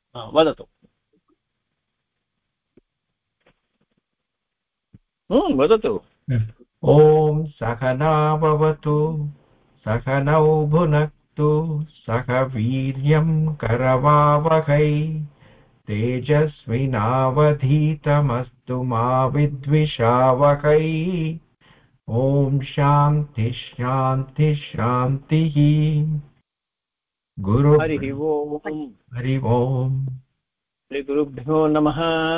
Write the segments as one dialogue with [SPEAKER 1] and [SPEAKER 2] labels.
[SPEAKER 1] वदतु। वदतु।
[SPEAKER 2] ॐ सहना भवतु सहनौ भुनक्तु सह वीर्यं करवावहै तेजस्विनावधीतमस्तु मा विद्विषावहै ॐ शान्ति शान्ति शान्तिः
[SPEAKER 1] हरिः ओम्।
[SPEAKER 2] हरि ओम्।
[SPEAKER 1] श्रीगुरुभ्यो नमः।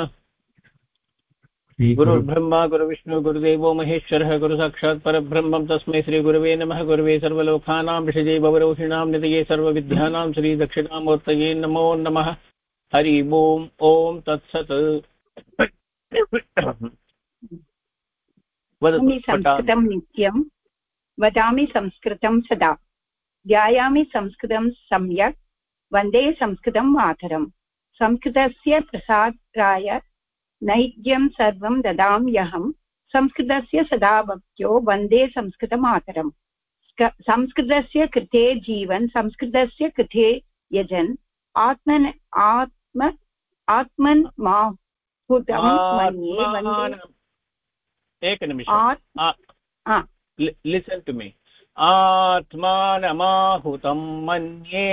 [SPEAKER 1] गुरुर्ब्रह्मा गुरुविष्णु गुरुदेवो महेश्वरः गुरुसाक्षात् परब्रह्मं तस्मै श्रीगुरवे नमः। गुरवे सर्वलोकानां विषजे भवरोहिणां निधये सर्वविद्यानां श्रीदक्षिणामूर्तये नमो नमः। हरि ओम्। ॐ तत्सत्।
[SPEAKER 3] संस्कृतं नित्यं वदामि संस्कृतं सदा ध्यायामि संस्कृतं सम्यक् वन्दे संस्कृतं मातरम्। संस्कृतस्य प्रसाराय नैज्यं सर्वं ददाम्यहं संस्कृतस्य सदा भक्त्यो वन्दे संस्कृतमातरम्। संस्कृतस्य कृते जीवन् संस्कृतस्य कृते यजन् आत्मन् माहुतं मन्ये वन्दे।
[SPEAKER 1] एकनिमिषम्। Listen to me. आत्मानमाहुतं मन्ये।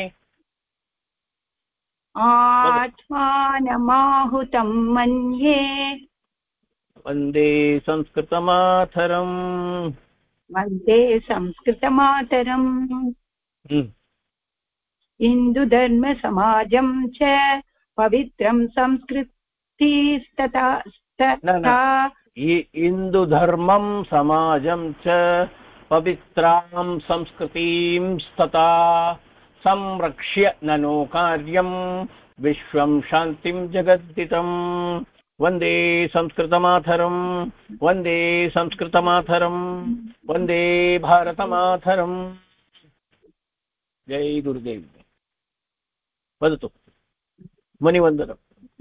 [SPEAKER 3] आत्मानमाहुतं मन्ये
[SPEAKER 1] वन्दे संस्कृतमातरम्।
[SPEAKER 3] वन्दे संस्कृतमातरम्। हिन्दुधर्मसमाजं च पवित्रं संस्कृतिस्तथा
[SPEAKER 1] हिन्दुधर्मं समाजं च पवित्रां संस्कृतिं तथा संरक्ष्य ननो कार्यं विश्वं शान्तिं जगद्दितं। वन्दे संस्कृतमातरम्। वन्दे संस्कृतमातरम्। वन्दे भारतमातरम्। जय गुरुदेव। वदतु मुनिवन्दनम्।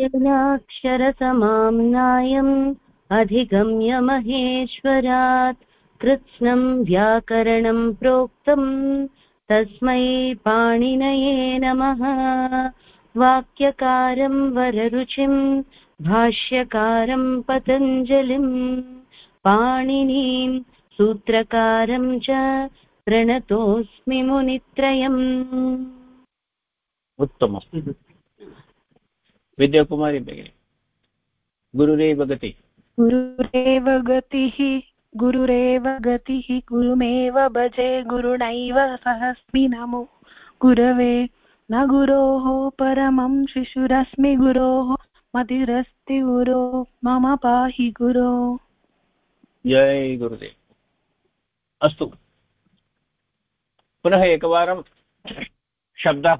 [SPEAKER 4] यज्ञाक्षरसमाम्नायम् अधिगम्य महेश्वरात् कृत्स्नं व्याकरणं प्रोक्तम् तस्मै पाणिनये नमः। वाक्यकारं वररुचिं भाष्यकारं पतञ्जलिं पाणिनीं सूत्रकारं च प्रणतोऽस्मि मुनित्रयम्।
[SPEAKER 1] उत्तमम्। विद्याकुमारी भगिनी। गुरुरेव गतिः।
[SPEAKER 5] गुरुरेव गतिः गुरुरेव गतिः गुरुमेव भजे गुरुणैव सहस्मि नमो गुरवे न गुरोः परमं शिशुरस्मि गुरोः मतिरस्ति गुरो मम पाहि गुरो।
[SPEAKER 1] जय गुरुदेव। अस्तु पुनः एकवारं शब्दाः।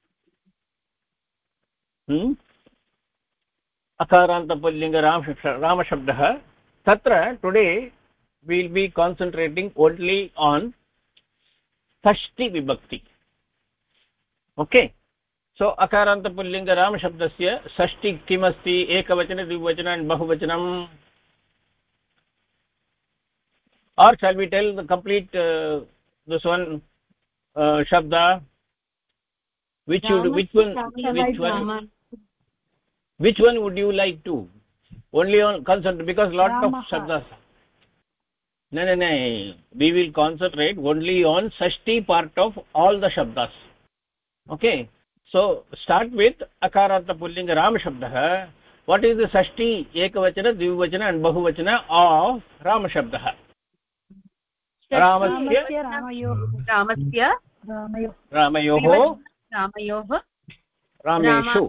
[SPEAKER 1] अकारान्तपुल्लिङ्ग रामशब्दः। तत्र today we will be concentrating only on षष्ठी विभक्ति. okay, so अकारान्तपुल्लिङ्ग रामशब्दस्य षष्ठी किमस्ति? एकवचन द्विवचन and बहुवचनम्? or shall we tell the complete this one shabda? Which one would you like to? Only on concentrate, because lot of shabdas. No, we will concentrate only on Shashthi part of all the shabdas. okay, so start with akaranta pullinga ram shabdah. What is the Shashthi ekavachana dvivachana and bahuvachana of ram shabdah? रामेषु.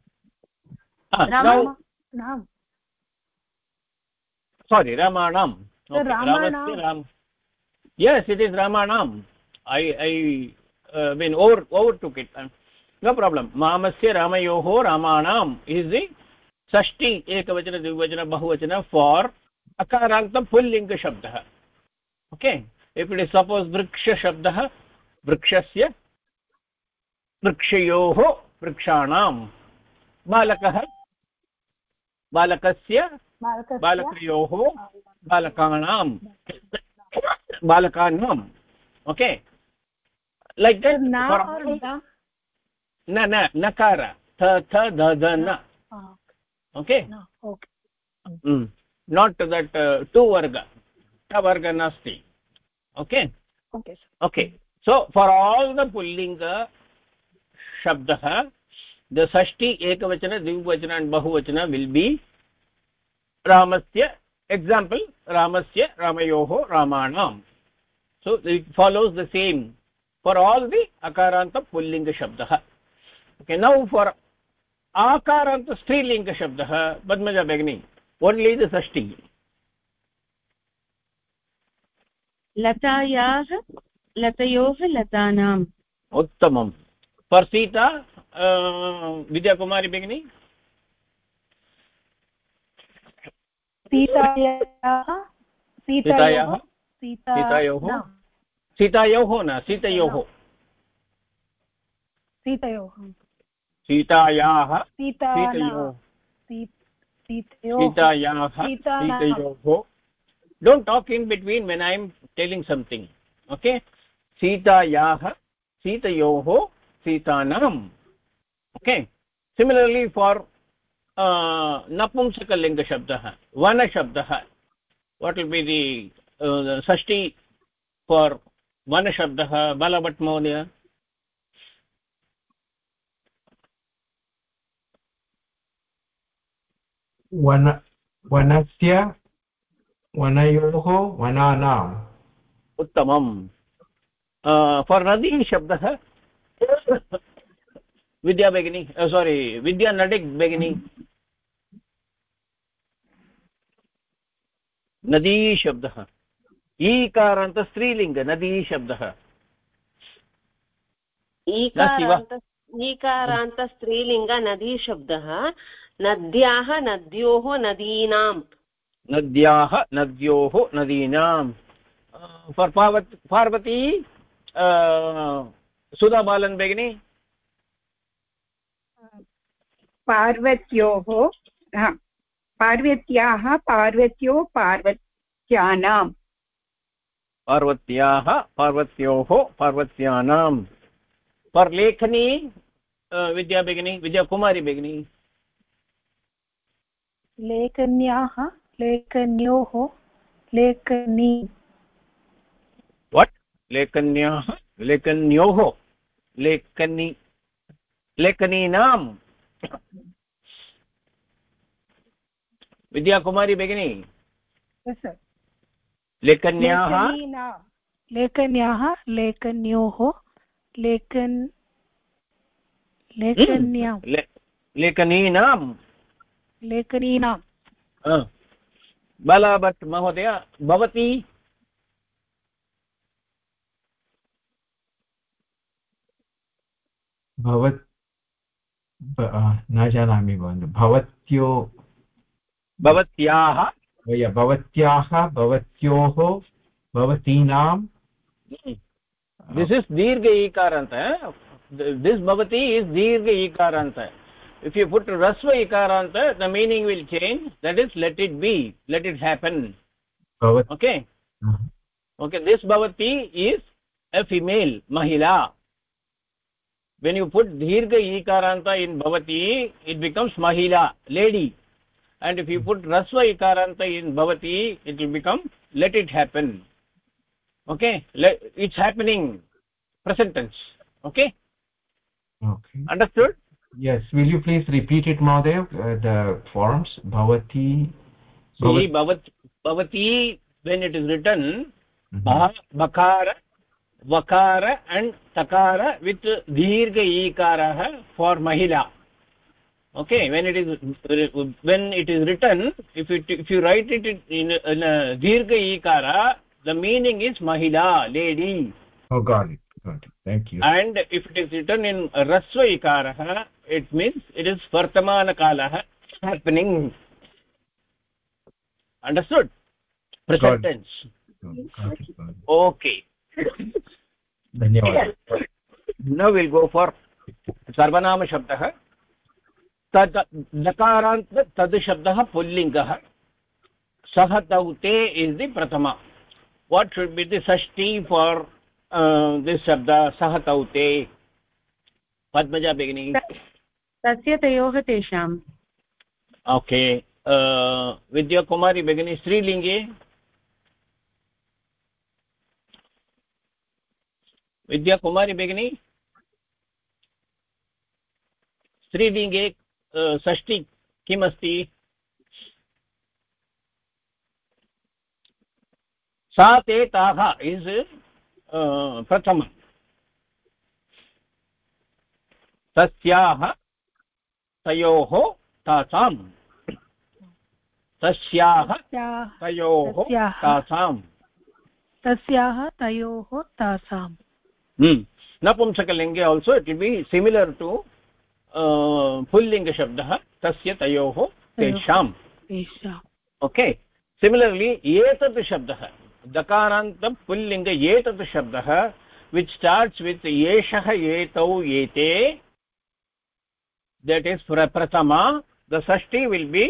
[SPEAKER 1] sorry, ramanam. okay, ramasya ram. yes, it is ramanam. I mean overtook it. no problem. mamasya ramayoho ramanam is the Shashthi ekavachana dvivachana bahuvachana for akaranta pullinga shabdah. okay, if it is suppose vriksha shabdah, vrikshasya, vrikshayoho, vrikshanam. बालकः, बालकस्य, बालकयोः, बालकानां, बालकानाम्. okay, like that. न नकार. tha tha dha dha na. Okay.
[SPEAKER 5] No. Okay.
[SPEAKER 1] Not that two varga. Ta varga nasti. Okay.
[SPEAKER 5] Okay, sir.
[SPEAKER 1] Okay. So for all the pullinga shabdah, the sashti ekavachana, dvivachana and bahuvachana will be ramasya. Example, ramasya, ramayoho, ramanam. So it follows the same for all the akaranta pullinga shabdah. Okay, now for akaranta strilinga shabdah, Padmaja Begini, only the sashti.
[SPEAKER 4] लतायाः लतयोः लतानाम्
[SPEAKER 1] उत्तमम्. For Sita, Vidya Kumari Begini.
[SPEAKER 5] सीतायाः
[SPEAKER 1] सीतायाः
[SPEAKER 5] सीतायोः
[SPEAKER 1] सीतायोः न सीतयोः
[SPEAKER 5] सीतयोः
[SPEAKER 1] सीतायाः
[SPEAKER 5] सीतायोः
[SPEAKER 1] सीतायाः सीतयोः. Don't talk in between when I am telling something. Okay. सीतायाः सीतयोः सीतानाम्. Okay. Similarly for napumsakalinga shabdah, vana shabdah, what will be the sashti for vana shabdah? Balavat Mohniya.
[SPEAKER 2] वनस्य वनयोः वनानाम्.
[SPEAKER 1] उत्तमम्. For nadi shabdah, Vidya Begini, sorry, Vidya Nadik Begini. Nadi shabdah. ईकारन्त स्त्रीलिङ्ग नदी शब्दः.
[SPEAKER 6] ईकारान्त स्त्रीलिङ्ग नदी शब्दः. नद्याः नद्योः नदीनाम्.
[SPEAKER 1] नद्याः नद्योः नदीनाम्. For Parvati, Sudha Balan Begini.
[SPEAKER 3] पार्वत्योः पार्वत्याः पार्वत्यो पार्वत्यानाम्.
[SPEAKER 1] पार्वत्याः पार्वत्योः पार्वत्यानाम्. For Lekhani, Vidya Begini, Vidya Kumari Begini.
[SPEAKER 5] लेखन्याः लेखन्योः लेखनी.
[SPEAKER 1] What? Lekhanyaah lekhanyoho lekhani lekhaninam. Vidya Kumari Begini.
[SPEAKER 5] Yes, sir.
[SPEAKER 1] Lekhanyaah
[SPEAKER 5] लेखन्याः लेखन्योः लेखन्यां
[SPEAKER 1] lekhaninam.
[SPEAKER 5] लेखनीनां.
[SPEAKER 1] Bala Bhatt Mahodaya, Bhavati.
[SPEAKER 2] भवत् न जानामि भवत्यो
[SPEAKER 1] Bhavatyaah.
[SPEAKER 2] भवत्याः भवत्योः भवतीनां.
[SPEAKER 1] This is Dirgha Ikaranta. This Bhavati is Dirgha Ikaranta. If you put Rasva Ikaranta, the meaning will change. That is, let it be, let it happen. Okay. Okay, this Bhavati is a female, Mahila. When you put Dirgha Ikaranta in Bhavati, it becomes Mahila, lady. And if you put Rasva Ikaranta in Bhavati, it will become let it happen. Okay, it's happening, present tense. Okay.
[SPEAKER 2] Okay.
[SPEAKER 1] Understood?
[SPEAKER 2] Yes. Will you please repeat it, Mahadev? The forms Bhavati.
[SPEAKER 1] See, Bhavati, when it is written, Bakara, Vakara and Takara with Dirgha Ikara for Mahila. Okay, when it is written, if you write it in a Dirgha Ikara, the meaning is Mahila, lady.
[SPEAKER 2] Oh, got it. Thank you.
[SPEAKER 1] And if it is written in Rasva Ikara, it means it is Vartamana Kala, happening. Understood? Present tense.
[SPEAKER 2] Got it.
[SPEAKER 1] Okay.
[SPEAKER 2] Dhanyawad.
[SPEAKER 1] Now we'll go for Sarvanama Shabdah. Nakarant tad Shabdah Pullingah. Sahataute is the Pratama. What should be the Sashti for this Shabda Sahataute? Padmaja beginning.
[SPEAKER 4] तस्य तयोः तेषाम्
[SPEAKER 1] okay Vidyakumari भगिनी स्त्रीलिङ्गे विद्याकुमारी भगिनी स्त्रीलिङ्गे षष्ठी किमस्ति सा ते ताः इस् प्रथमम् तस्याः तयोः तासाम् तस्याः तयोः तासाम्
[SPEAKER 5] तस्याः तयोः तासाम्
[SPEAKER 1] नपुंसकलिङ्गे also it will be similar to पुल्लिङ्गशब्दः तस्य तयोः तेषाम् ओके सिमिलर्लि एतत् शब्दः दकारान्त पुल्लिङ्ग एतत् शब्दः which starts with एषः एतौ एते that is prathama the shashti will be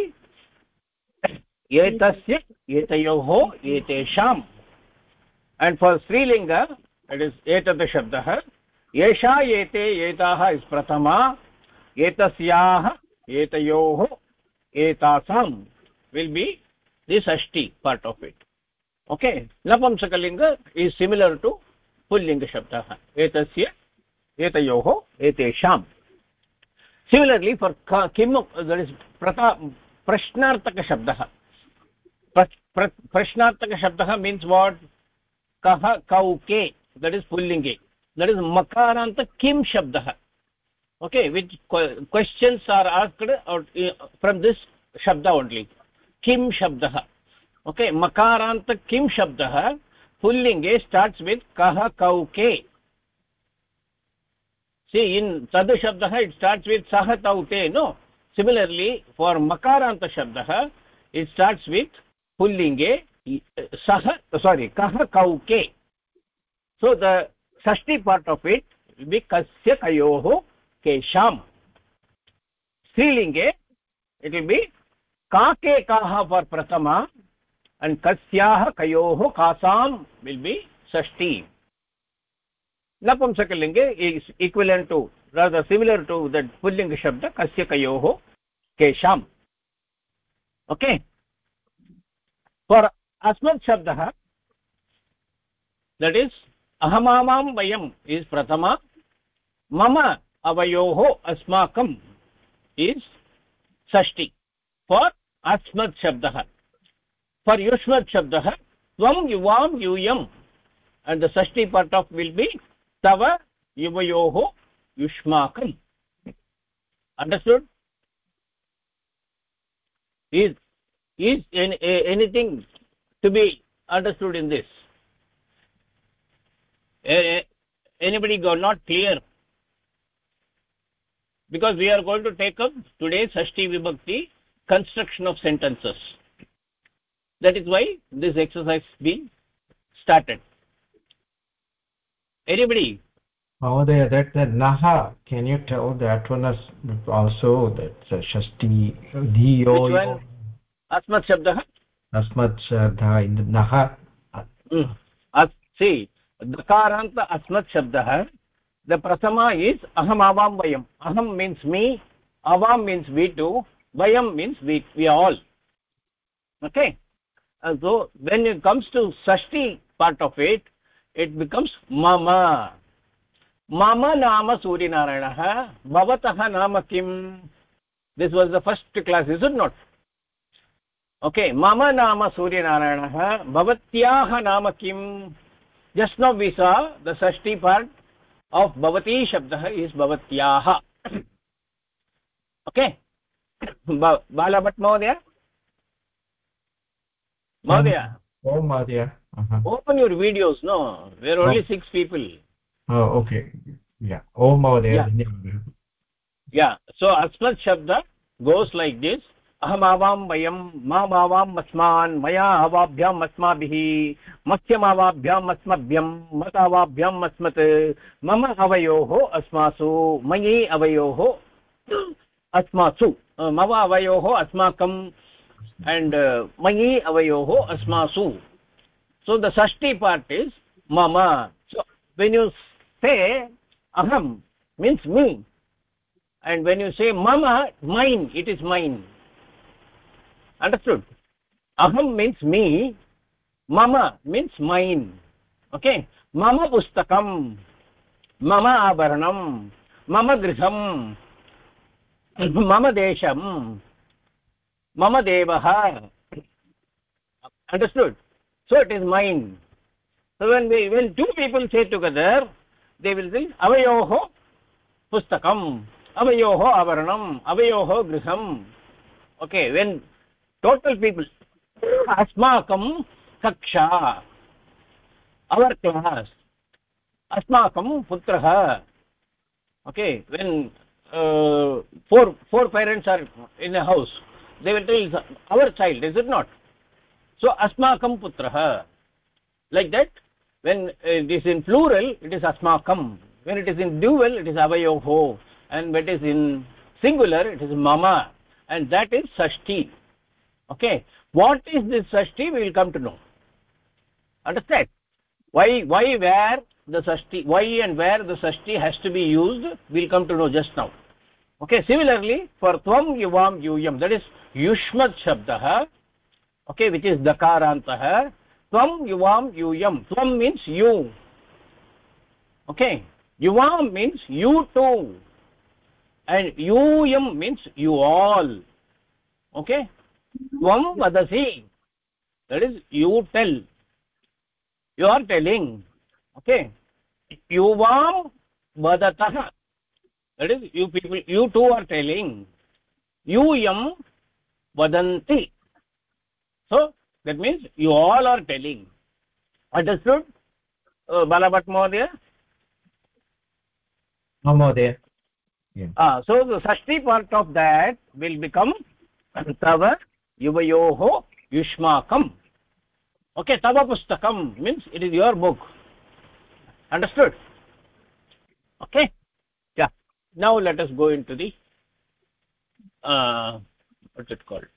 [SPEAKER 1] etasya etayoh etesham and for strilinga it is etat shabdah esha ete etaah is prathama etasyah etayoh etasam will be the shashti part of it okay napamsakalinga is similar to pullinga shabdah etasya etayoh etesham. Similarly for kim that is prashnartaka shabdah prashnartaka shabdah means what kah kau ke that is pullinge that is makaranta kim shabdah okay which questions are asked from this shabda only kim shabdah okay makaranta kim shabdah pullinge starts with kah kau ke. See in tad shabdah it starts with sah tau te no similarly for makaranta shabdah it starts with pullinge sah kah kau ke so the shashti part of it will be kasya kayoh kesham. Strilinge it will be ka ke kaah for prathama and kasyah kayoh kasam will be shashti. Napumsakalinge is equivalent to rather similar to that pullinga shabda kasya kayoh kesham okay. For asmat shabdah that is ahamamam vayam is prathama mama avayoh asmakam is shashti for asmat shabdah. For yushmat shabdah tvam yuvam yuyam and the shashti part of will be tava yuvayoh yushmakam. Understood? Is anything to be understood in this? Anybody got not clear? Because we are going to take up today's shashti vibhakti construction of sentences. That is why this exercise being started. Anybody?
[SPEAKER 2] Mahodaya, that the naha, can you tell that one is also that shashti diyo?
[SPEAKER 1] Which one? Asmat shabdah?
[SPEAKER 2] Asmat shabdah in the naha.
[SPEAKER 1] See, dakaranta asmat shabdah, the prathama is aham avam vayam. Aham means me, avam means we two, vayam means we all. Okay? So when it comes to shashti part of it, it becomes mama. Mama nama Suryanarayanah, bhavatah nama kim. This was the first class, is it not? Okay, mama nama Suryanarayanah, bhavatyah nama kim. Just now we saw the shashti part of bhavati shabdah is bhavatyah. Okay? Bala Bhatt Mahodaya? Mahodaya?
[SPEAKER 2] Oh, Mahodaya.
[SPEAKER 1] Open your videos, no? We are only 6 people.
[SPEAKER 2] Oh, okay. Yeah. Oh, Mahodaya.
[SPEAKER 1] Yeah. So asmat shabda goes like this. Aham avam vayam, mam avam masman, maya avabhyam asmabhihi, masyam avabhyam asmabhyam, mat avabhyam asmat, mama avayoho asmasu, mayi avayoho asmasu, mava avayoho asmakam, and mayi avayoho asmasu. So the shashti part is mama. So when you say aham means me, and when you say mama, mine, it is mine. Understood? Aham means me, mama means mine. Okay, mama pustakam, mama abharanam, mama griham, mama desham, mama devah. Understood? So it is mine. So when two people say together, they will say avayoho pustakam, avayoho avaranam, avayoho griham. Okay, when total people, asmakam kaksha, our class, asmakam putraha. Okay, when four parents are in a house, they will tell our child, is it not? So asmakam putraha. Like that, when it is in plural, it is asmakam. When it is in dual, it is avayoho, and when it is in singular, it is mama, and that is sashti. Okay, what is this sashti? We will come to know. Understand? Why where the sashti, why and where the sashti has to be used, we will come to know just now. Okay, similarly for tvam yuvam yuyam, that is yushmat shabdah, okay, which is dakarantah. Tvam yuvam yuyam, tvam means you. Okay, yuvam means you too, and yuyam means you all. Okay, tvam vadasi, that is you tell, you are telling. Okay, yuvam vadatah, that is you people, you two are telling. Yuyam vadanti, so that means you all are telling. Understood, Balabhat Mahodaya?
[SPEAKER 2] No more there. Yeah.
[SPEAKER 1] So the sashti part of that will become tava yuvayoho yushmakam. Okay, tava pustakam means it is your book. Understood? Okay, yeah. Now let us go into the what's it called?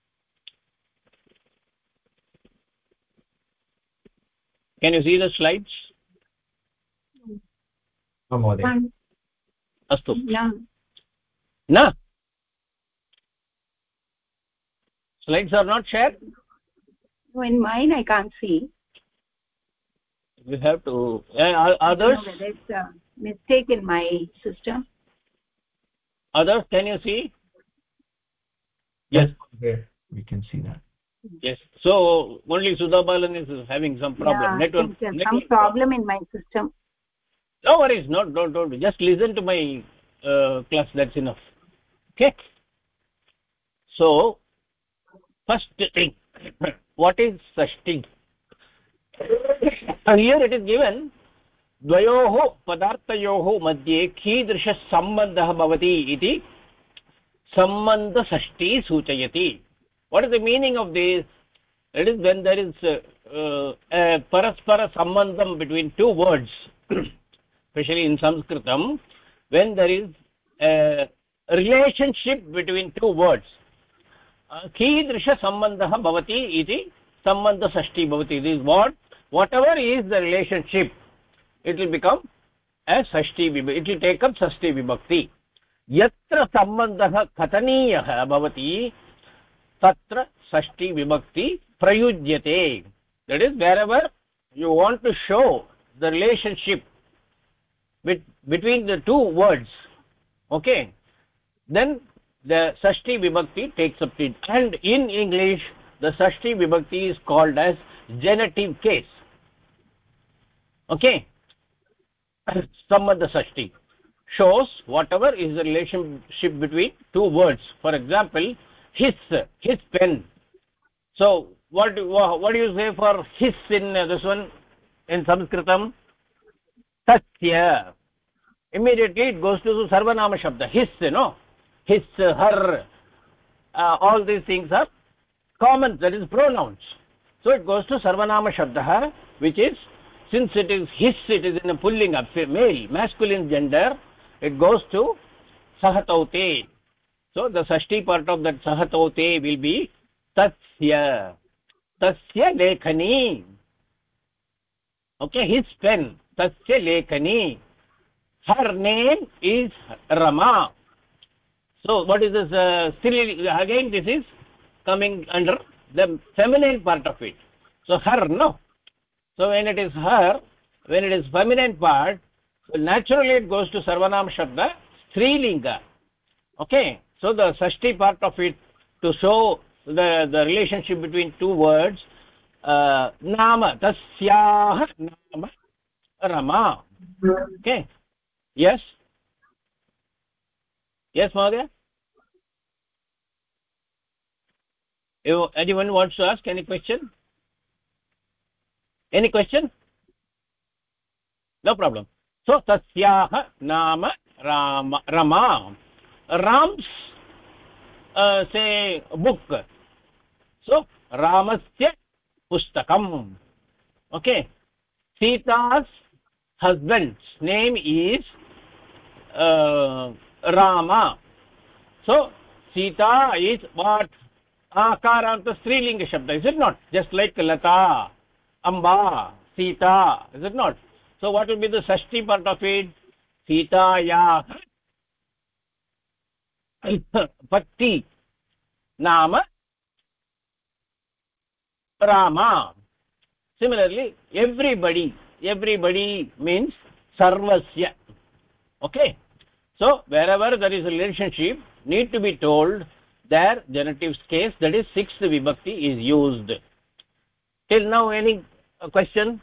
[SPEAKER 1] Can you see the slides?
[SPEAKER 2] No more there.
[SPEAKER 1] Astu.
[SPEAKER 3] No.
[SPEAKER 1] Na? Slides are not shared?
[SPEAKER 3] No, in mine I can't see.
[SPEAKER 1] You have to. Others?
[SPEAKER 3] I don't know whether it's a mistake in my system.
[SPEAKER 1] Others, can you see?
[SPEAKER 2] Yes, there we can see that.
[SPEAKER 1] Yes. So only Sudha Balan is having some problem.
[SPEAKER 3] Yeah,
[SPEAKER 1] Network.
[SPEAKER 3] there's
[SPEAKER 1] Network
[SPEAKER 3] some problem in my system.
[SPEAKER 1] No worries. Don't. Just listen to my class. That's enough. Okay. So first thing, what is sashti? Here it is given. द्वयोः पदार्थयोः मध्ये कीदृशः सम्बन्धः भवति इति सम्बन्धषष्ठी सूचयति. What is the meaning of this? It is when there is a paraspara sambandham between two words, especially in Sanskritam, when there is a relationship between two words. कीदृश सम्बन्धः भवति इति सम्बन्धषष्ठी भवति. This is whatever is the relationship, it will become a Shashthi vibhakti. It will take up Shashthi vibhakti. यत्र सम्बन्धः कथनीयः भवति तत्र षष्ठी vibhakti prayujyate. That is, wherever you want to show the relationship between the two words, okay, then the Shashthi vibhakti takes up it. And in English the Shashthi vibhakti is called as genitive case. Okay, sambandha Shashthi shows whatever is the relationship between two words. For example, his pen. So what do you say for his in this one in Sanskritam? Tasya. Immediately it goes to sarvanama shabda. His, his, her, all these things are common, that is pronouns. So it goes to sarvanama shabda, which is, since it is his, it is in a pullinga, male, masculine gender, it goes to sahataute. So the Shashthi part of that sahataute will be tasya lekhani. Okay, his pen, tasya lekhani. Her name is Rama. So what is this Strilinga? Again this is coming under the feminine part of it. So her, no. So when it is her, when it is feminine part, so naturally it goes to Sarvanam Shabda, Strilinga. Okay. So the Sashti part of it, to show the relationship between two words, Nama, Tasyah Nama Rama. Okay. Yes. Yes, Mahodaya? Anyone wants to ask any question? Any question? No problem. So Tasyah Nama Rama. Ram's say book. So Ramasya Pustakam. Okay. Sita's husband's name is Rama. So Sita is what? Akaranta Strilinga Shabda, is it not? Just like Lata, Amba, Sita, is it not? So what will be the Sashti part of it? Sitaya Patti Nama Rama. Similarly, everybody means Sarvasya. Okay. So wherever there is a relationship, need to be told their genitives case, that is sixth vibhakti is used. Till now any question?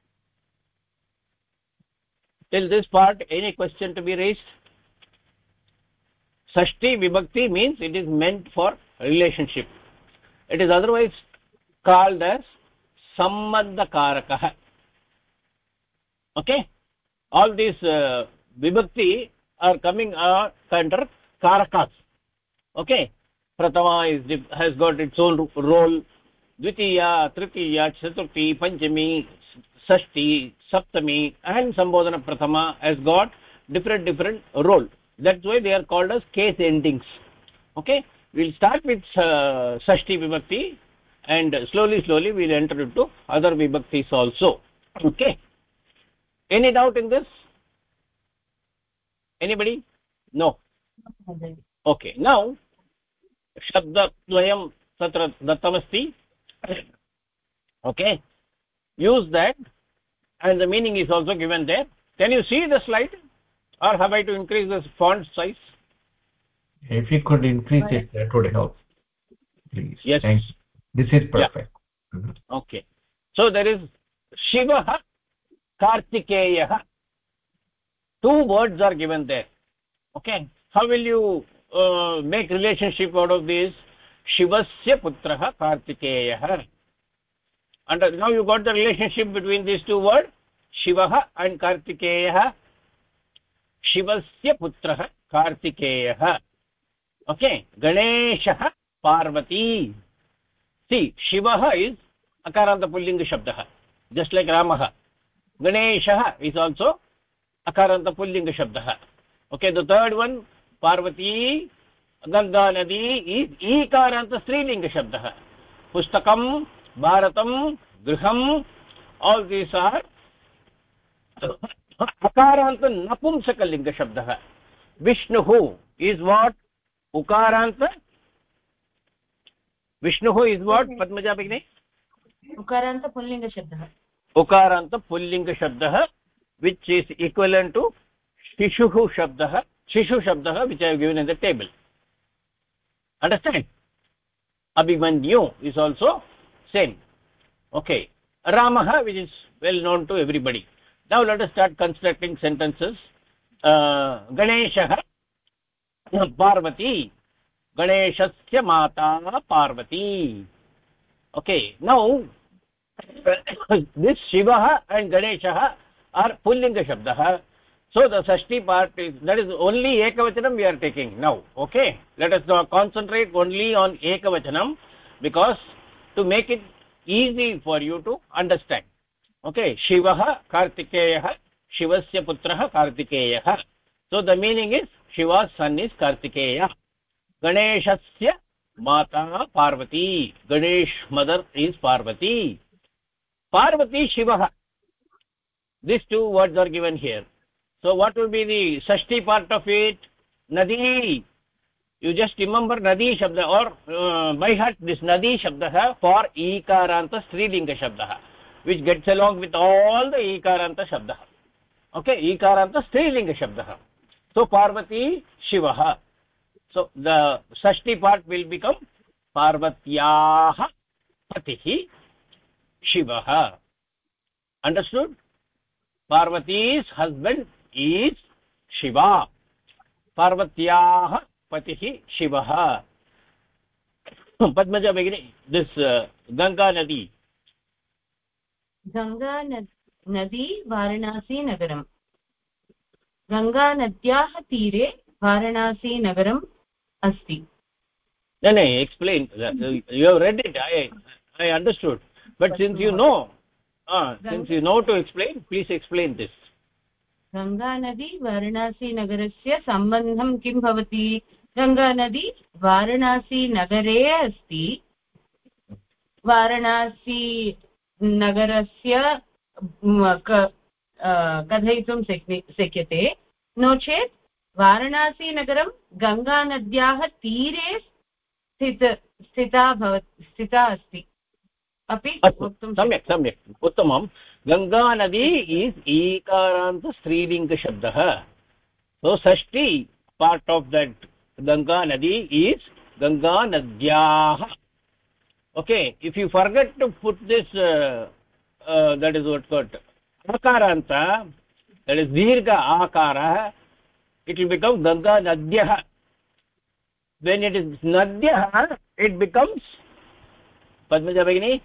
[SPEAKER 1] Till this part any question to be raised? Sashti vibhakti means it is meant for relationship. It is otherwise called as Sambandha Karakah. Okay. All these vibhakti are coming under Karakas. Okay. Prathama has got its own role. Dvitiya, Tritiya, Chaturthi, Panchami, Sashti, Saptami and Sambodhana Prathama has got different role. That's why they are called as case endings. Okay. We'll start with Sashti Vibhakti and slowly we'll enter into other Vibhaktis also. Okay. Any doubt in this? Anybody? No. Okay. Now, Shabdadvayam tatra dattamasti. Okay. Use that and the meaning is also given there. Can you see the slide? Or have I to increase the font size?
[SPEAKER 2] If you could increase it, that would help. Please.
[SPEAKER 1] Yes.
[SPEAKER 2] Thanks. This is perfect.
[SPEAKER 1] Yeah. Okay. So there is Shivaha, Kartikeyaha. Two words are given there. Okay. How will you make relationship out of this? Shivasya putraha Kartikeyaha. And now you got the relationship between these two words, Shivaha and Kartikeyaha. Shivasya putraha Kartikeyaha. Okay. Ganeshaha Parvati. See, Shivaha is Akaranta Pullinga Shabdaha, just like Ramaha. Ganeshaha is also Akaranta Pullinga Shabdaha. Okay, the third one, Parvati, Ganga Nadi is Ikaranta Strilinga Shabdaha. Pustakam, Bharatam, Griham, all these are Akaranta Napumsakalinga Shabdaha. Vishnuhu is what? Ukaranta. Vishnuhu is what? Padmaja Bhagini?
[SPEAKER 4] Ukaranta Pullinga Shabdaha.
[SPEAKER 1] Ukaranta Pullinga Shabdaha, which is equivalent to Shishuhu Shabdaha, which I have given in the table. Understand? Abhimanyu is also same. Okay. Ramaha, which is well known to everybody. Now let us start constructing sentences. Ganeshaha Parvati. Ganeshasya Mata Parvati. Okay. Now this Shivaha and Ganeshaha are Pullinga Shabdaha. So the Sashti part is, that is only Ekavachanam we are taking now. Okay. Let us now concentrate only on Ekavachanam, because to make it easy for you to understand. Okay. Shivaha Kartikeyaha, Shivasya putraha Kartikeyaha. So the meaning is Shiva's son is Kartikeya. Ganeshasya Mata Parvati. Ganesh mother is Parvati. Parvati Shivaha. These two words are given here. So what will be the Sashti part of it? Nadi. you just remember nadi shabda or by heart this nadi shabda for ikaranta strilinga shabda which gets along with all the ikaranta shabda. Okay, ikaranta strilinga shabda. So Parvati Shivah. So the shashti part will become Parvatyah Patihi Shivah. Understood? Parvati's husband is Shiva. Parvatyah Patihi Shivah. Padmaja Begini, this Ganga Nadi.
[SPEAKER 4] Ganga नदी वाराणसी नगरम् गङ्गा नद्याः तीरे वाराणसी नगरम् अस्ति.
[SPEAKER 1] No, explain. You have read it. I understood. But since you know to explain, please explain this.
[SPEAKER 4] Ganga नदी वाराणसी नगरस्य सम्बन्धं किं भवति? गङ्गा नदी वाराणसी नगरे अस्ति. वाराणसी नगरस्य कथयितुं शक्यते. नो चेत् वाराणसी नगरं गङ्गानद्याः तीरे स्थिता अस्ति अपि वक्तुं
[SPEAKER 1] सम्यक् उत्तमं. गङ्गा नदी is ikaranta strilinga shabdah. So Shashthi part of that Ganga Nadi is Ganga Nadyah. Okay, if you forget to put this that is what called akaranta, that is dirgha akara, it will become Ganga Nadyah. When it is Nadyah, it becomes Padmaja Bhagini.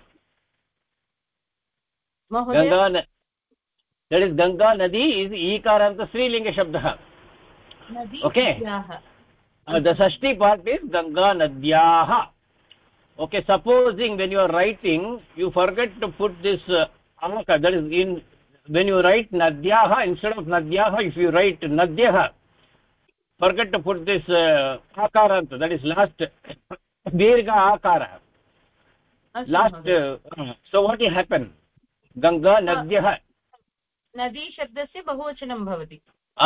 [SPEAKER 1] Ganga, that is Ganga Nadi is ikaranta strilinga shabdah. Okay, the shashti part is Ganga Nadyah. Okay, supposing when you are writing you forget to put this anaka, that is in when you write Nadyah, instead of Nadyah if you write Nadyah, forget to put this akaranta, that is last dirgha akara, last so what will happen? Ganga Nadyah,
[SPEAKER 4] नदी शब्दस्य बहुवचनं भवति.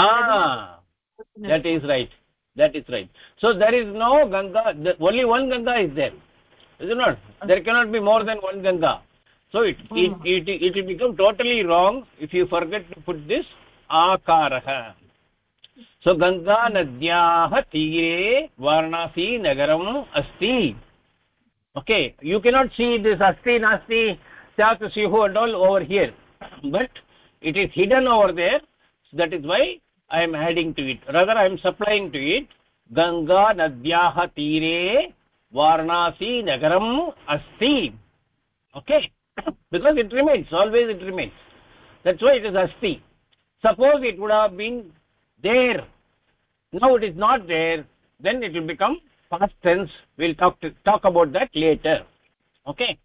[SPEAKER 1] That is right. So there is no Ganga, only one Ganga is there, is it not? There cannot be more than one Ganga. So it will become totally wrong if you forget to put this akarah. So Ganga Nadyah Tire Varanasi Nagaram Asti. Okay, you cannot see this Asti Nasti Syat Sihu and all over here, but it is hidden over there. So that is why I am adding to it, rather I am supplying to it. Ganga Nadyah Tire Varanasi Nagaram Asti. Okay, because it remains, always it remains. That's why it is Asti. Suppose it would have been there, now it is not there, then it will become past tense. We'll talk about that later. Okay.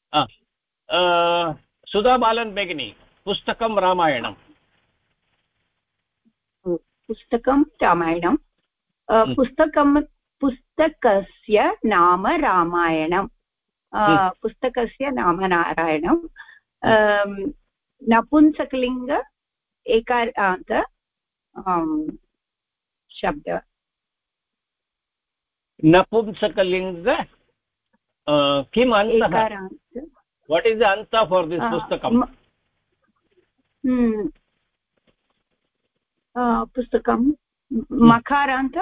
[SPEAKER 1] Sudha Balan Begini, Pustakam Ramayanam.
[SPEAKER 3] पुस्तकं रामायणं. पुस्तकस्य नाम रामायणं. पुस्तकस्य नाम नारायणं. नपुंसकलिङ्ग एकारान्त शब्द.
[SPEAKER 1] नपुंसकलिङ्ग किम् antah? What is the anta for this pustakam?
[SPEAKER 3] Pustakam makaranta.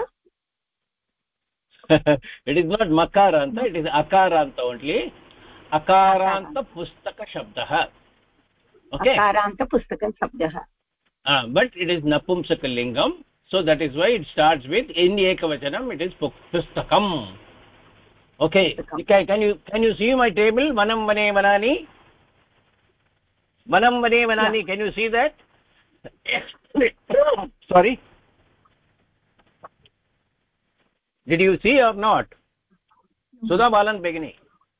[SPEAKER 1] It is not makaranta, it is akaranta only. Akaranta pustaka shabdah. Okay,
[SPEAKER 3] akaranta pustaka shabdah.
[SPEAKER 1] But it is napumsakalingam, so that is why it starts with in ekavachanam, it is pustakam. Okay, can you see my table? Manam Vane Vanani. Manam Vane Vanani, can you see that? Sorry, did you see or not? Sudha Balan Begini.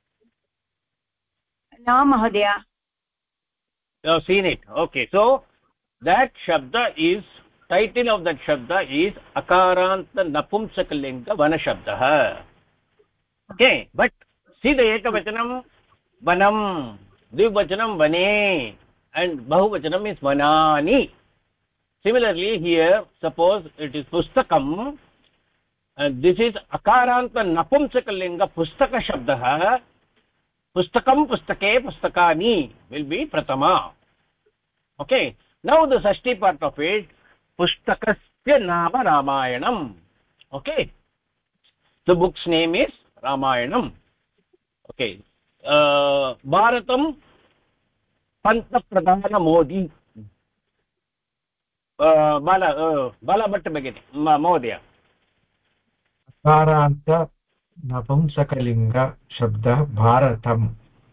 [SPEAKER 3] No Mahodaya.
[SPEAKER 1] You have seen it. Okay, so that shabda is, title of that shabda is Akaranta Napumsakalinga Vana Shabda. Okay, but see the ekavachanam vanam, dvivachanam vane, and bahuvachanam is vanani. Similarly here, suppose it is pustakam, this is akaranta napumsakalinga pustaka shabdah. Pustakam pustake pustakani will be pratama. Okay, now the shashti part of it, pustakasya nama Ramayanam. Okay, the book's name is Ramayanam. Okay, Bharatam Panta Pradhana Modi. Bala Bhatt Begini Mohdaya.
[SPEAKER 2] Akaranta napumsakalinga shabdah Bharatam.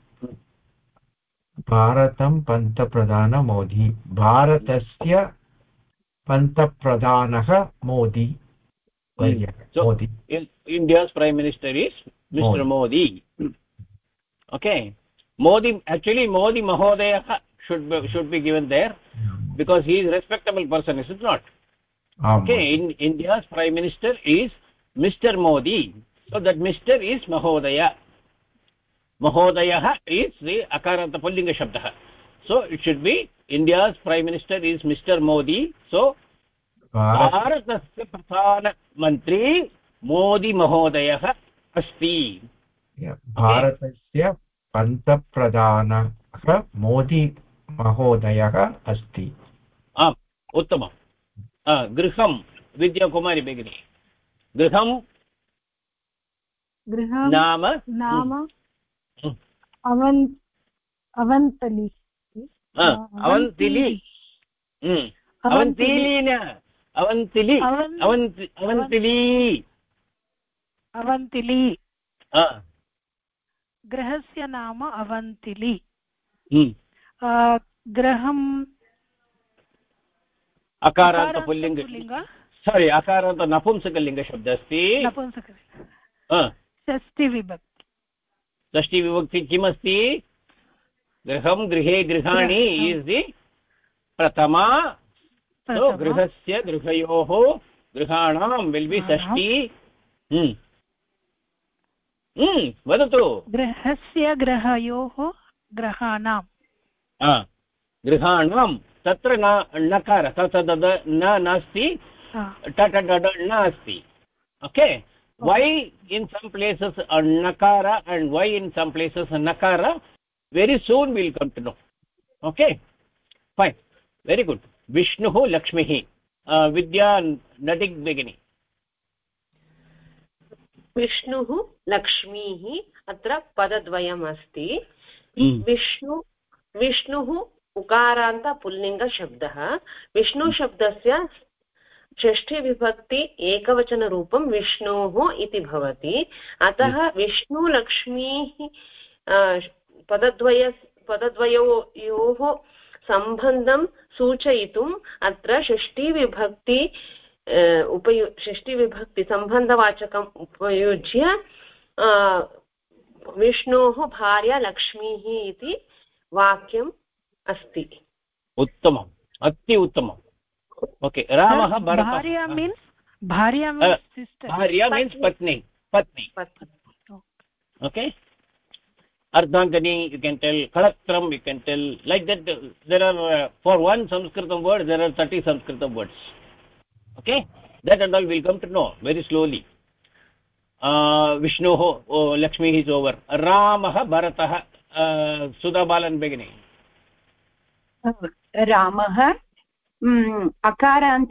[SPEAKER 2] Bharatam Pantapradhana Modi. Bharatasya Pantapradhanah Modi.
[SPEAKER 1] So,
[SPEAKER 2] Modi.
[SPEAKER 1] India's Prime Minister is Mr. Modi. Okay. Modi, actually Modi Mahodaya should be given there because he is a respectable person, is it not? Okay. In India's Prime Minister is Mr. Modi. So that Mr. is Mahodaya. Mahodaya is the Akaranta Pullinga Shabda. So it should be India's Prime Minister is Mr. Modi. So Bharatasya Pradhana Mantri Modi Mahodaya Asti.
[SPEAKER 2] Bharatasya Pantapradhanah Modi Mahodaya Asti.
[SPEAKER 1] Uttama. Griham Vidya Kumari Begini. Griham Nama
[SPEAKER 5] Avantali.
[SPEAKER 1] Avantili. Avantilina. Avantili. Avantili.
[SPEAKER 5] Avantili. Grahasya nama Avantili. Graham
[SPEAKER 1] Akaranta Pullinga. Sorry, Akaranta Napumsakalinga Shabda asti.
[SPEAKER 5] Napumsakalinga. Shashti vibhakti.
[SPEAKER 1] Shashti vibhakti kim asti? Griham Grihe Grihani is the Pratama. So Grihasya Grihayoho Grihanam will be Shashti. Vadatu.
[SPEAKER 5] Grihasya Grihayoho Grihanam.
[SPEAKER 1] Grihanam. Tatra nakara. Tatra na nasti. Tata nasti. Okay. Why in some places nakara and why in some places nakara? Very soon we'll come to know. Okay. Fine. Very good. Vishnuhu Lakshmihi. Vidya Nadik Begini.
[SPEAKER 6] Vishnuhu Lakshmihi. Atra padadvayam asti. Vishnuhu उकारन्त पुल्लिङ्ग शब्दः विष्णु शब्दस्य षष्ठी विभक्ति एकवचनरूपं विष्णोः इति भवति अतः विष्णु लक्ष्मीः पदद्वयोः सम्बन्धं सूचयितुम् अत्र षष्ठी विभक्ति सम्बन्धवाचकम् उपयुज्य विष्णोः भार्या लक्ष्मीः इति वाक्यम् अस्ति
[SPEAKER 1] उत्तमम् अति उत्तमम् ओके रामः भरतः
[SPEAKER 5] भार्या
[SPEAKER 1] मीन्स पत्नी okay ardhangani you can tell kalatram you can tell like that there are for one sanskritam word there are 30 sanskritam words okay that and all will come to know very slowly vishnoho lakshmi is over ramah bharatah sudha balan begini
[SPEAKER 3] रामः अकारान्त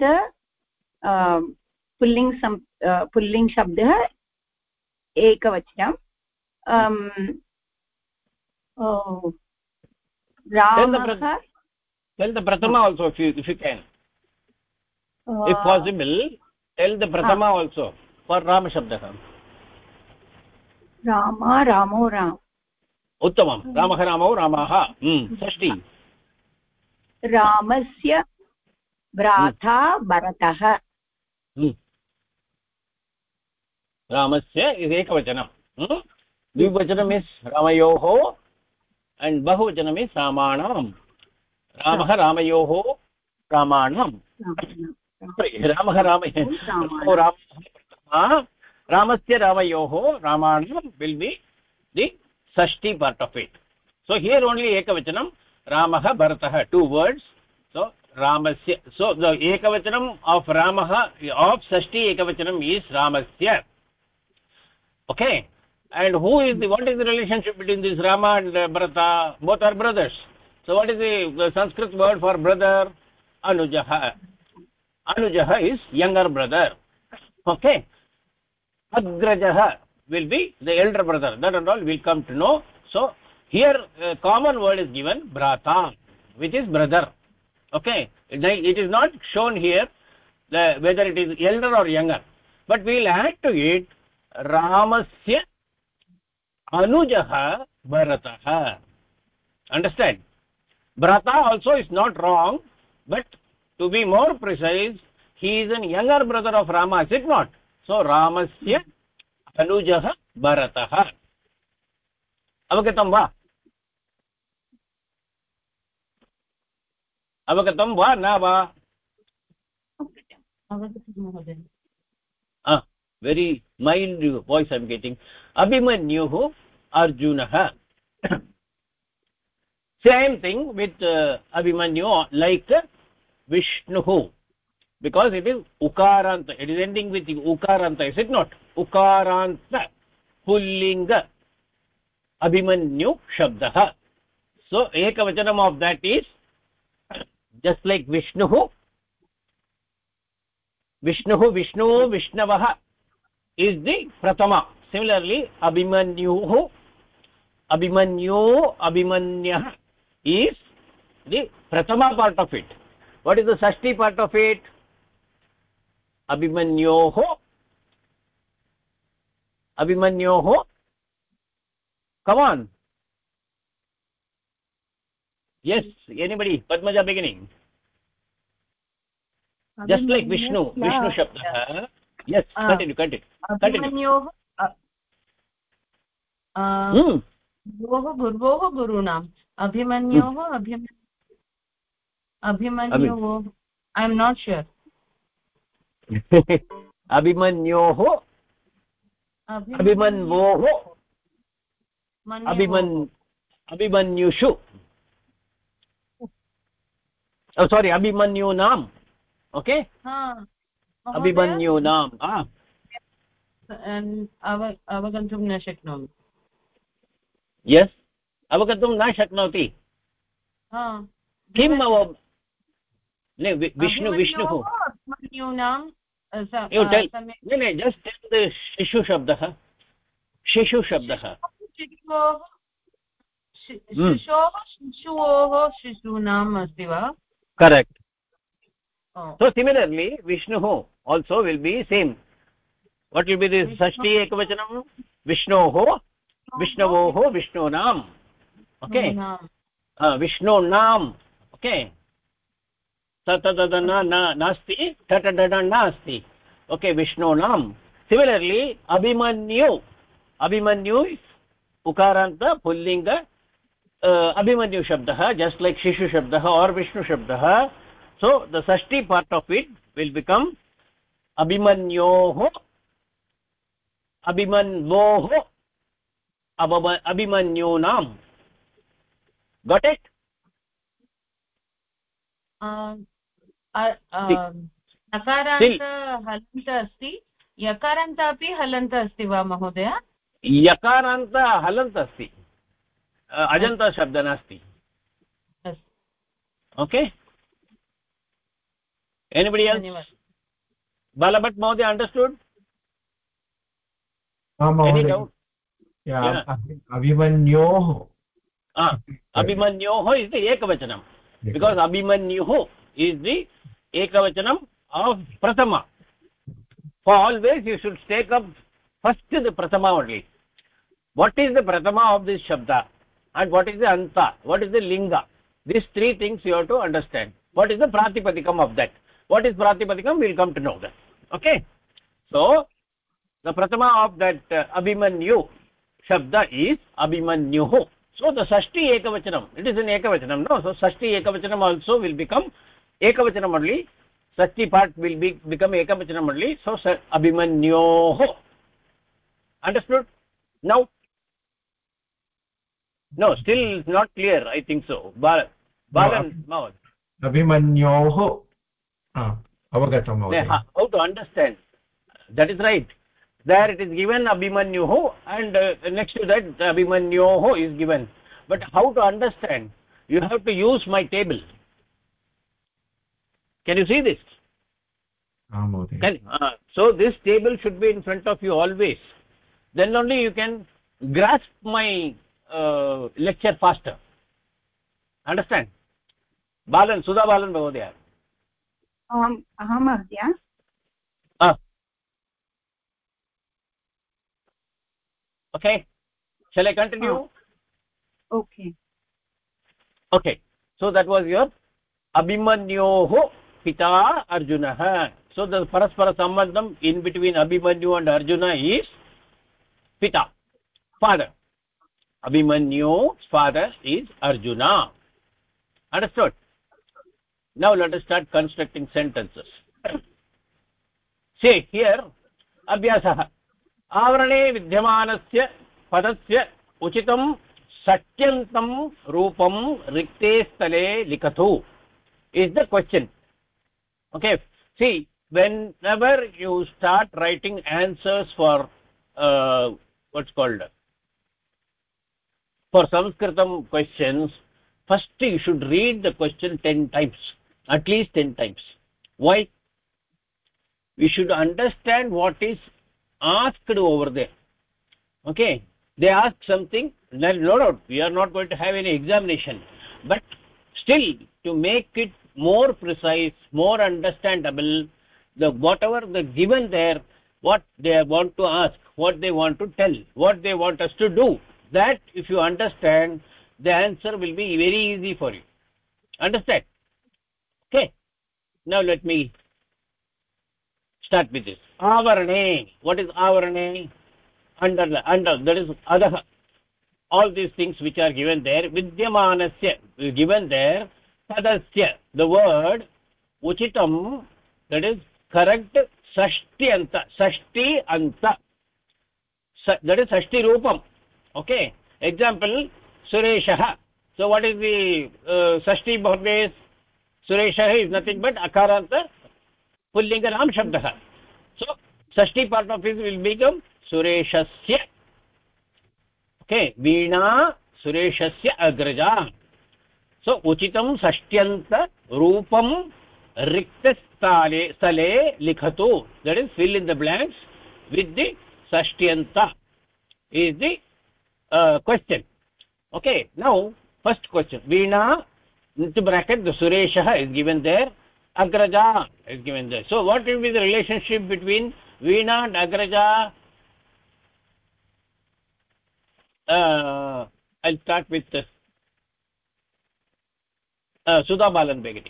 [SPEAKER 3] पुल्लिङ्ग शब्दः एकवचनं रामः
[SPEAKER 1] tell the prathama also if you can if possible tell the prathama also for rama shabdah
[SPEAKER 3] rama ramo ram
[SPEAKER 1] उत्तमं रामः रामौ रामाः षष्ठी
[SPEAKER 3] रामस्य भ्राता भरतः
[SPEAKER 1] रामस्य एकवचनं द्विवचनम् इस् रामयोः and bahuvachanam is रामाणां रामः रामयोः रामाणां रामः रामस्य रामयोः रामाणां will be the Shashthi part of it so here only ekavachanam ramah bharatah two words so ramasya. So the ekavachanam of ramah of Shashthi ekavachanam is ramasya. Okay, and who is the, what is the relationship between this Rama and Bharata? Both are brothers. So what is the Sanskrit word for brother? Anujaha. Anujaha is younger brother. Okay, Agrajaha will be the elder brother. That and all will come to know. So here a common word is given, Bhrata, which is brother. Okay, it is not shown here whether it is elder or younger, but we will add to it Ramasya Anujaha Bharataha. Understand? Bharata also is not wrong, but to be more precise, he is a younger brother of Rama, is it not? So Ramasya Anujaha Bharataha. Avagatam va? Avagatam va na va? Very mild voice I am getting. Abhimanyuhu Arjunaha. Same thing with Abhimanyu, like Vishnuhu, because it is Ukaranta. It is ending with Ukaranta, is it not? Ukaranta Pullinga Abhimanyu Shabdaha. So ekavachanam of that is just like Vishnuhu. Vishnu, Vishnavaha is the Pratama. Similarly, Abhimanyuhu, Abhimanyah is the Pratama part of it. What is the Sashti part of it? Abhimanyoho. Come on. Yes, anybody? Padmaja beginning. Just like Vishnu Shabda. Yes, continue.
[SPEAKER 4] Abhimanyoh Gurvoh Gurunam. Abhimanyoh Abhimanyoh. I am not sure.
[SPEAKER 1] Abhimanyoho Abhimanvoho Abhimanyushu. Oh, sorry, Abhimanyunam. Okay? Abhimanyunam.
[SPEAKER 4] And avagantum na shaknomi.
[SPEAKER 1] Yes, avagantum na shaknoti. Kim Vishnu.
[SPEAKER 4] Abhimanyunam.
[SPEAKER 1] You tell. No, just tell the Shishu Shabdaha.
[SPEAKER 4] Shishuoho Shishunam asti va?
[SPEAKER 1] Correct. So similarly, Vishnu also will be same. What will be the Sashti ekavachanam? Vishnoho, Vishnavoho, Vishnunam. Okay. Vishnunam. Okay. Tatadadana nasti, tatadadana nasti. Okay, Vishnunam. Similarly, Abhimanyu is Ukaranta, Pullinga, Abhimanyu Shabdaha, just like Shishu Shabdaha or Vishnu Shabdaha. So the Sashti part of it will become Abhimanyoho, Abhimanvoho, Abhimanyunam. Got it?
[SPEAKER 4] नकारान्त हलन्त अस्ति, यकारान्त अपि हलन्त अस्ति वा महोदय?
[SPEAKER 1] यकारान्त हलन्त अस्ति, अजन्त शब्द नास्ति. Okay, anybody else? Balabhat Mahoday understood? Any doubt?
[SPEAKER 2] Yeah. Abhimanyoho.
[SPEAKER 1] Abhimanyoho is the ekavachanam, because Abhimanyuhu is the ekavachanam of Pratama. For always you should take up first the Pratama only. What is the Pratama of this Shabda? And what is the Anta? What is the Linga? These three things you have to understand. What is the Pratipadikam of that? What is Pratipadikam? We will come to know that. Okay? So, the Pratama of that Abhimanyu Shabda is Abhimanyuhu. So, the Sashti Ekavachanam, it is an Ekavachanam, no? So, Sashti Ekavachanam also will become Ekavachanam only. Sashti part will become Ekavachanam only. So, Abhimanyoho. Understood? Now? No, still not clear, I think so. Balan, Mahod.
[SPEAKER 2] अभिमन्योः अवगतं महोदय.
[SPEAKER 1] How to understand? That is right. There it is given abhimanyuh, and next to that abhimanyoh is given. But how to understand? You have to use my table. Can you see this? So this table should be in front of you always. Then only you can grasp my lecture faster. Understand? Balan, Sudha Balan Bahodaya.
[SPEAKER 3] अहं महोदय.
[SPEAKER 1] Okay. Shall I continue?
[SPEAKER 3] Okay.
[SPEAKER 1] Okay. So that was your Abhimanyoho Pita Arjunah. So the Paraspara Sambandham in between Abhimanyu and Arjuna is Pita, father. Abhimanyu's father is Arjuna. Understood? Now let us start constructing sentences. See here, Abhyasah. Avarane vidhyamanasya padasya uchitam satyantam rupam rikte stale likathu is the question. Okay, see, whenever you start writing answers for what's called for Sanskritam questions, first you should read the question 10 times, at least 10 times. Why? We should understand what is asked over there. Okay, they ask something, no doubt we are not going to have any examination, but still to make it more precise, more understandable, whatever the given there, what they want to ask, what they want to tell, what they want us to do, that if you understand, the answer will be very easy for you. Understand? Okay, now let me start with this. Avarane. What is avarane? Under, that is adaha. All these things which are given there, vidyamanasya, given there, tadasya, the word, uchitam, that is correct, sashti anta, that is sashti rupam. Okay, example, Sureshah. So what is the sashti bhave? Sureshah is nothing but akaranta pullinga nam shabdah. So sashti part of it will become Sureshasya. Okay, Veena Sureshasya agraja. So uchitam sashtyanta rupam rikta stale likhatu, that is fill in the blanks with the sashtyanta is the question. Okay, now first question, Veena into bracket, the Sureshah is given there, agraja is given there. So what will be the relationship between Veena and agraja? I'll start with Sudha Balan Begati.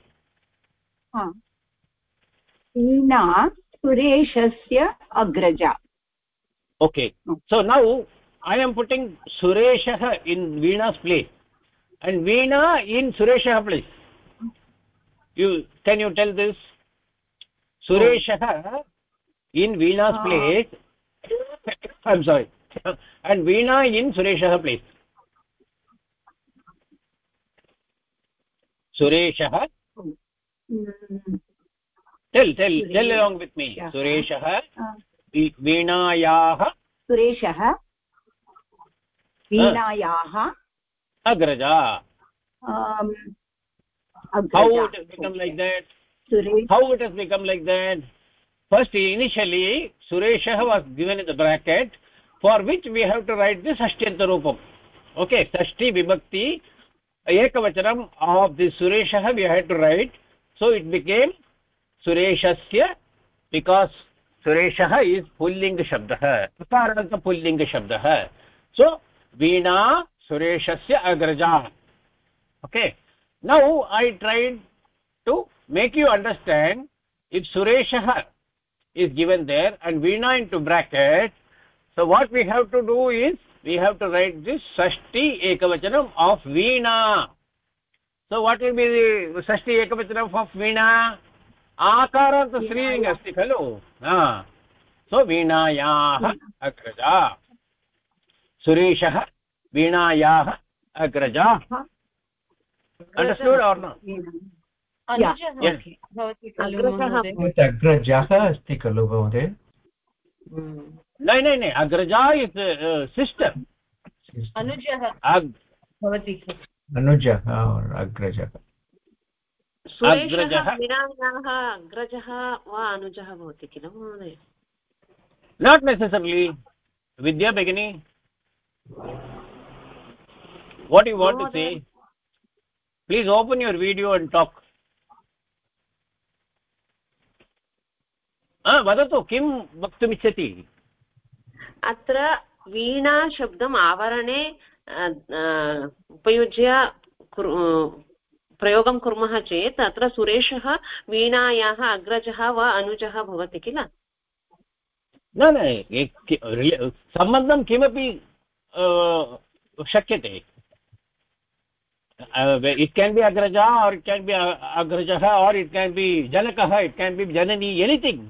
[SPEAKER 3] Veena Sureshasya agraja.
[SPEAKER 1] Okay, so now I am putting Sureshah in Veena's place and Veena in Sureshah place. Can you tell this? Sureshah in Veena's place. I'm sorry. And Veena in Sureshah place. Sureshah. Tell along with me. Sureshah. Veenayaah.
[SPEAKER 3] Sureshah. Veenayaah.
[SPEAKER 1] Agraja. How it has become like that? How it has become like that? First, initially, Sureshah was given in the bracket, for which we have to write the Sashtyanta Rupam. Okay, Sashti Vibhakti, Ekavachanam of the Sureshah we had to write. So it became Sureshasya, because Sureshah is Pullinga Shabdah, Akaranta Pullinga Shabdah. So, Veena Sureshasya Agraja. Okay, now I tried to make you understand, if Sureshah is given there and Veena into bracket, so what we have to do is we have to write this Sashti Ekavachanam of Veena. So what will be the Sashti Ekavachanam of Veena? Akaranta Strilinga asti khalo. So Veenayaah agraja. Sureshah Veenayaah agraja. Understood or not?
[SPEAKER 4] अनुजः भवति खलु महोदय?
[SPEAKER 2] अग्रजः अस्ति खलु महोदय?
[SPEAKER 1] न अग्रजा is sister.
[SPEAKER 4] अनुजः भवति
[SPEAKER 2] अनुजः अग्रजः.
[SPEAKER 6] सुरेशः वीणायाः अग्रजः वा अनुजः भवति किल महोदय?
[SPEAKER 1] नाट् नेसेसर्लि. विद्या भगिनी, what you want to say? Please open your video and talk. वदतु किं वक्तुमिच्छति?
[SPEAKER 6] अत्र वीणा शब्दम् आवरणे उपयुज्य प्रयोगं कुर्मः चेत् अत्र सुरेशः वीणायाः अग्रजः वा अनुजः भवति किल?
[SPEAKER 1] न सम्बन्धं किमपि शक्यते. It can be agraja, or it can be agrajah, or it can be janakah, it can be janani, anything.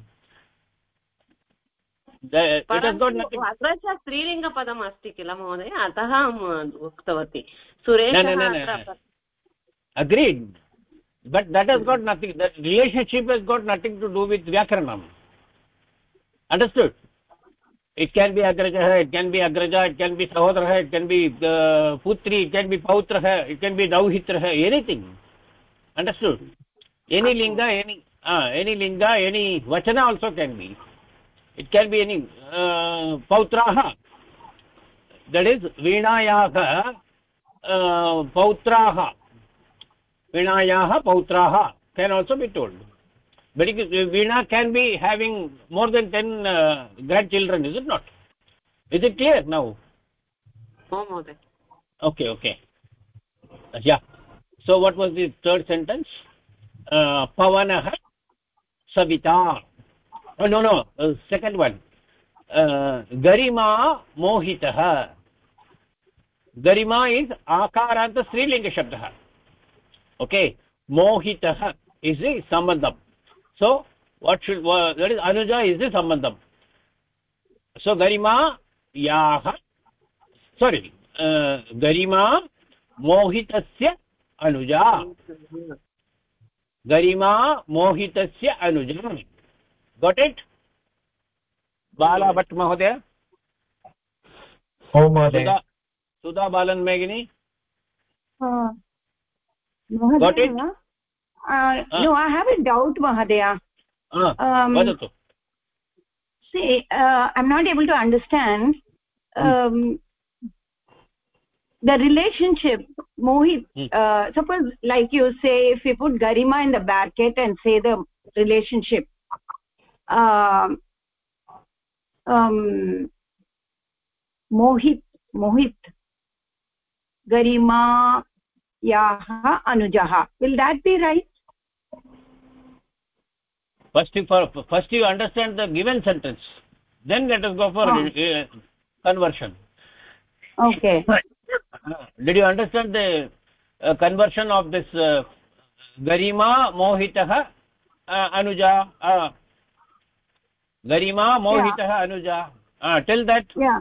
[SPEAKER 1] It has got nothing.
[SPEAKER 6] अग्रज स्त्रीलिङ्गपदम् अस्ति किल महोदय, अतः अहं उक्तवती सुरेशः.
[SPEAKER 1] Agreed, but that has got nothing, that relationship has got nothing to do with vyakaranam. Understood? It can be agrajah, it can be agraja, it can be sahodarah, it can be putri, it can be pautrah, it can be dauhitrah, anything. Understood? Any linga, any linga, any vachana also can be. It can be any pautraha, that is veenayaha pautraha, veenayaha pautraha can also be told. But Veena can be having more than 10 grandchildren, is it not? Is it clear now? Okay. Yeah. So what was the third sentence? Pavanah Savita. Oh, no. Second one. Garima Mohitah. Garima is Akaranta Strilinga Shabdah. Okay. Mohitah is the sambandham. So that is anuja is the sambandham. So garima mohitasya anuja. Garima mohitasya anuja. Got it? Bala Bhatt Mahodaya.
[SPEAKER 2] Mahodaya.
[SPEAKER 1] Sudha Balan Megini.
[SPEAKER 3] Got it? No, I have a doubt, Mahadaya. See, I'm not able to understand the relationship. Mohit, suppose, like you say, if you put Garima in the bracket and say the relationship, Mohit, Garima, Yaha, Anujaha. Will that be right?
[SPEAKER 1] First you understand the given sentence, then let us go for conversion.
[SPEAKER 3] Okay.
[SPEAKER 1] Did you understand the conversion of this Garima Mohitah Anuja? Garima Mohitah Anuja. Tell that.
[SPEAKER 3] Yeah.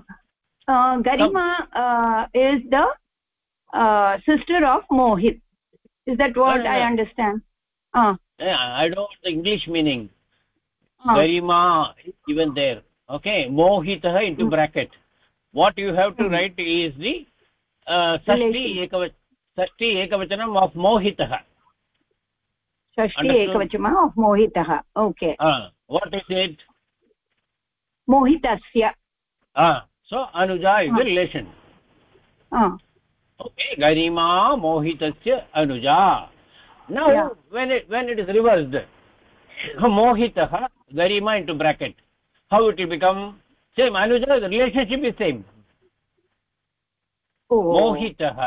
[SPEAKER 3] Garima is the sister of Mohit. Is that what I understand?
[SPEAKER 1] I don't know the English meaning. Garima is given there. Okay. Mohitah into bracket. What you have to write is the Shashti Ekavachanam of Mohitah.
[SPEAKER 3] Shashti Ekavachanam of Mohitah. Okay.
[SPEAKER 1] What is it?
[SPEAKER 3] Mohitasya.
[SPEAKER 1] So Anuja is the relation. Okay. Garima Mohitasya Anuja. Now when it is reversed, Mohitah, Garima into bracket, how it will become? Same. Anuja, the relationship is same. Mohitah.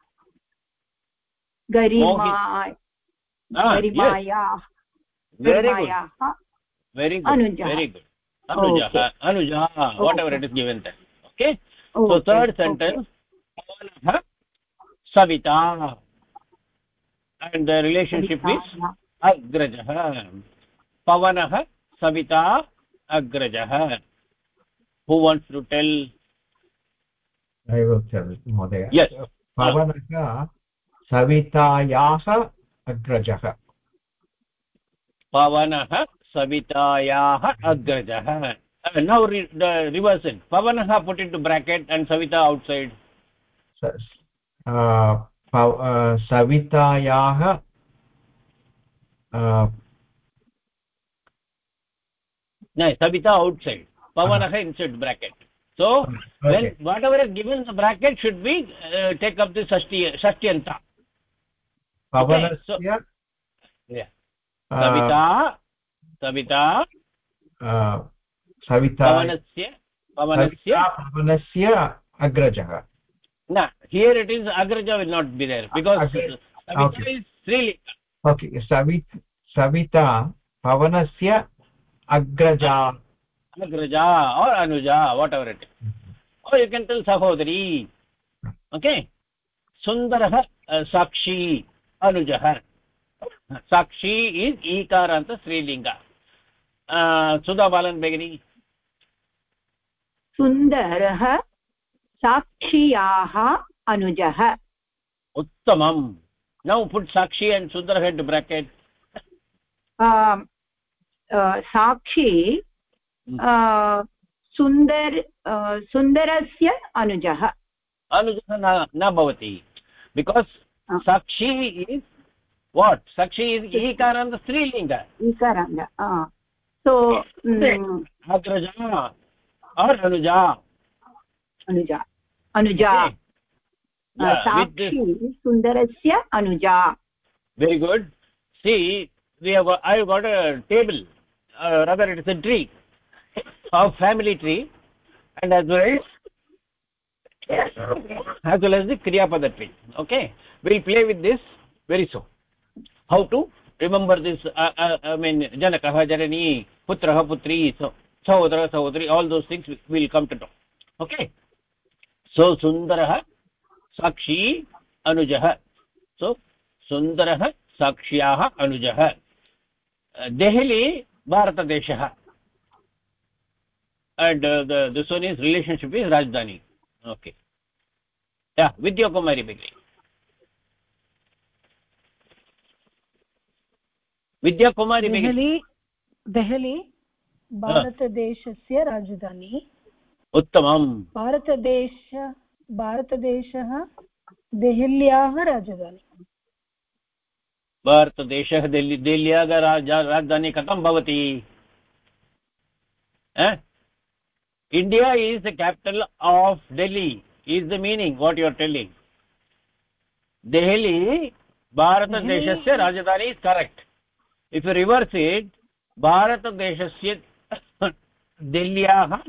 [SPEAKER 3] Garima. Garimaya.
[SPEAKER 1] Yes. Very good.
[SPEAKER 3] Anuja.
[SPEAKER 1] Very good. Anuja. Okay. Anuja. Whatever it is given there. Okay. So third sentence. Pavanah Savita. And the relationship is Agrajah. Pavanah Savita Agrajah. Who wants to tell?
[SPEAKER 2] I will tell, Mahodaya.
[SPEAKER 1] Yes.
[SPEAKER 2] Pavanah Savitayaha Agrajah.
[SPEAKER 1] pavanah savitayah agrajah. Now reverse it. Pavanah put into bracket and savita outside.
[SPEAKER 2] savitayah
[SPEAKER 1] No, savita outside, pavanah inside bracket. So when whatever is given in the bracket should be take up the shashtiyanta.
[SPEAKER 2] pavanasya
[SPEAKER 1] So, yeah, savita
[SPEAKER 2] savita
[SPEAKER 1] pavanasya
[SPEAKER 2] agrajah.
[SPEAKER 1] no, here it is agraja will not be there because savita is strilinga.
[SPEAKER 2] Okay, savita pavanasya agraja
[SPEAKER 1] or anuja, whatever it is. Or you can tell sahodari. Okay. Sundarah sakshi anujah. Sakshi is ikaranta strilinga. Sudha Balan Begini.
[SPEAKER 3] Sundarah sakshiyah anujah.
[SPEAKER 1] Uttamam. Now put sakshi and Sundarah into bracket.
[SPEAKER 3] Sakshi sundarasya anujah.
[SPEAKER 1] Anujah na bhavati. Because sakshi is what? Sakshi is ikaranta strilinga.
[SPEAKER 3] Ikaranta. So
[SPEAKER 1] agraja or anuja.
[SPEAKER 3] Anuja.
[SPEAKER 1] Okay. Yeah,
[SPEAKER 3] Sakshi sundarasya anuja.
[SPEAKER 1] Very good. See, I have got a table, rather it is a tree, of family tree, and as well as the Kriya Pada tree. Okay, we'll play with this very soon. How to remember this? I mean, Janakah, Janani, Putraha, Putri, Sahodara, Sahodari, all those things will come to know. Okay. So Sundarah Sakshi Anujah. So Sundarah Sakshyah Anujah. Delhi Bharatadeshah. And this one is relationship is Rajdhani. Okay. Yeah, Vidya Kumari Begri. Vidya Kumari Begri.
[SPEAKER 5] Delhi भारतदेशस्य राजधानी.
[SPEAKER 1] उत्तमम्.
[SPEAKER 5] भारतदेशः देहल्याः राजधानी.
[SPEAKER 1] भारतदेशः देहल्याः राजधानी कथं भवति? India is the capital of Delhi is the meaning what you are telling. Delhi Bharatadeshasya Rajdhani is correct. If you reverse it, Bharatadeshasya Delhyaah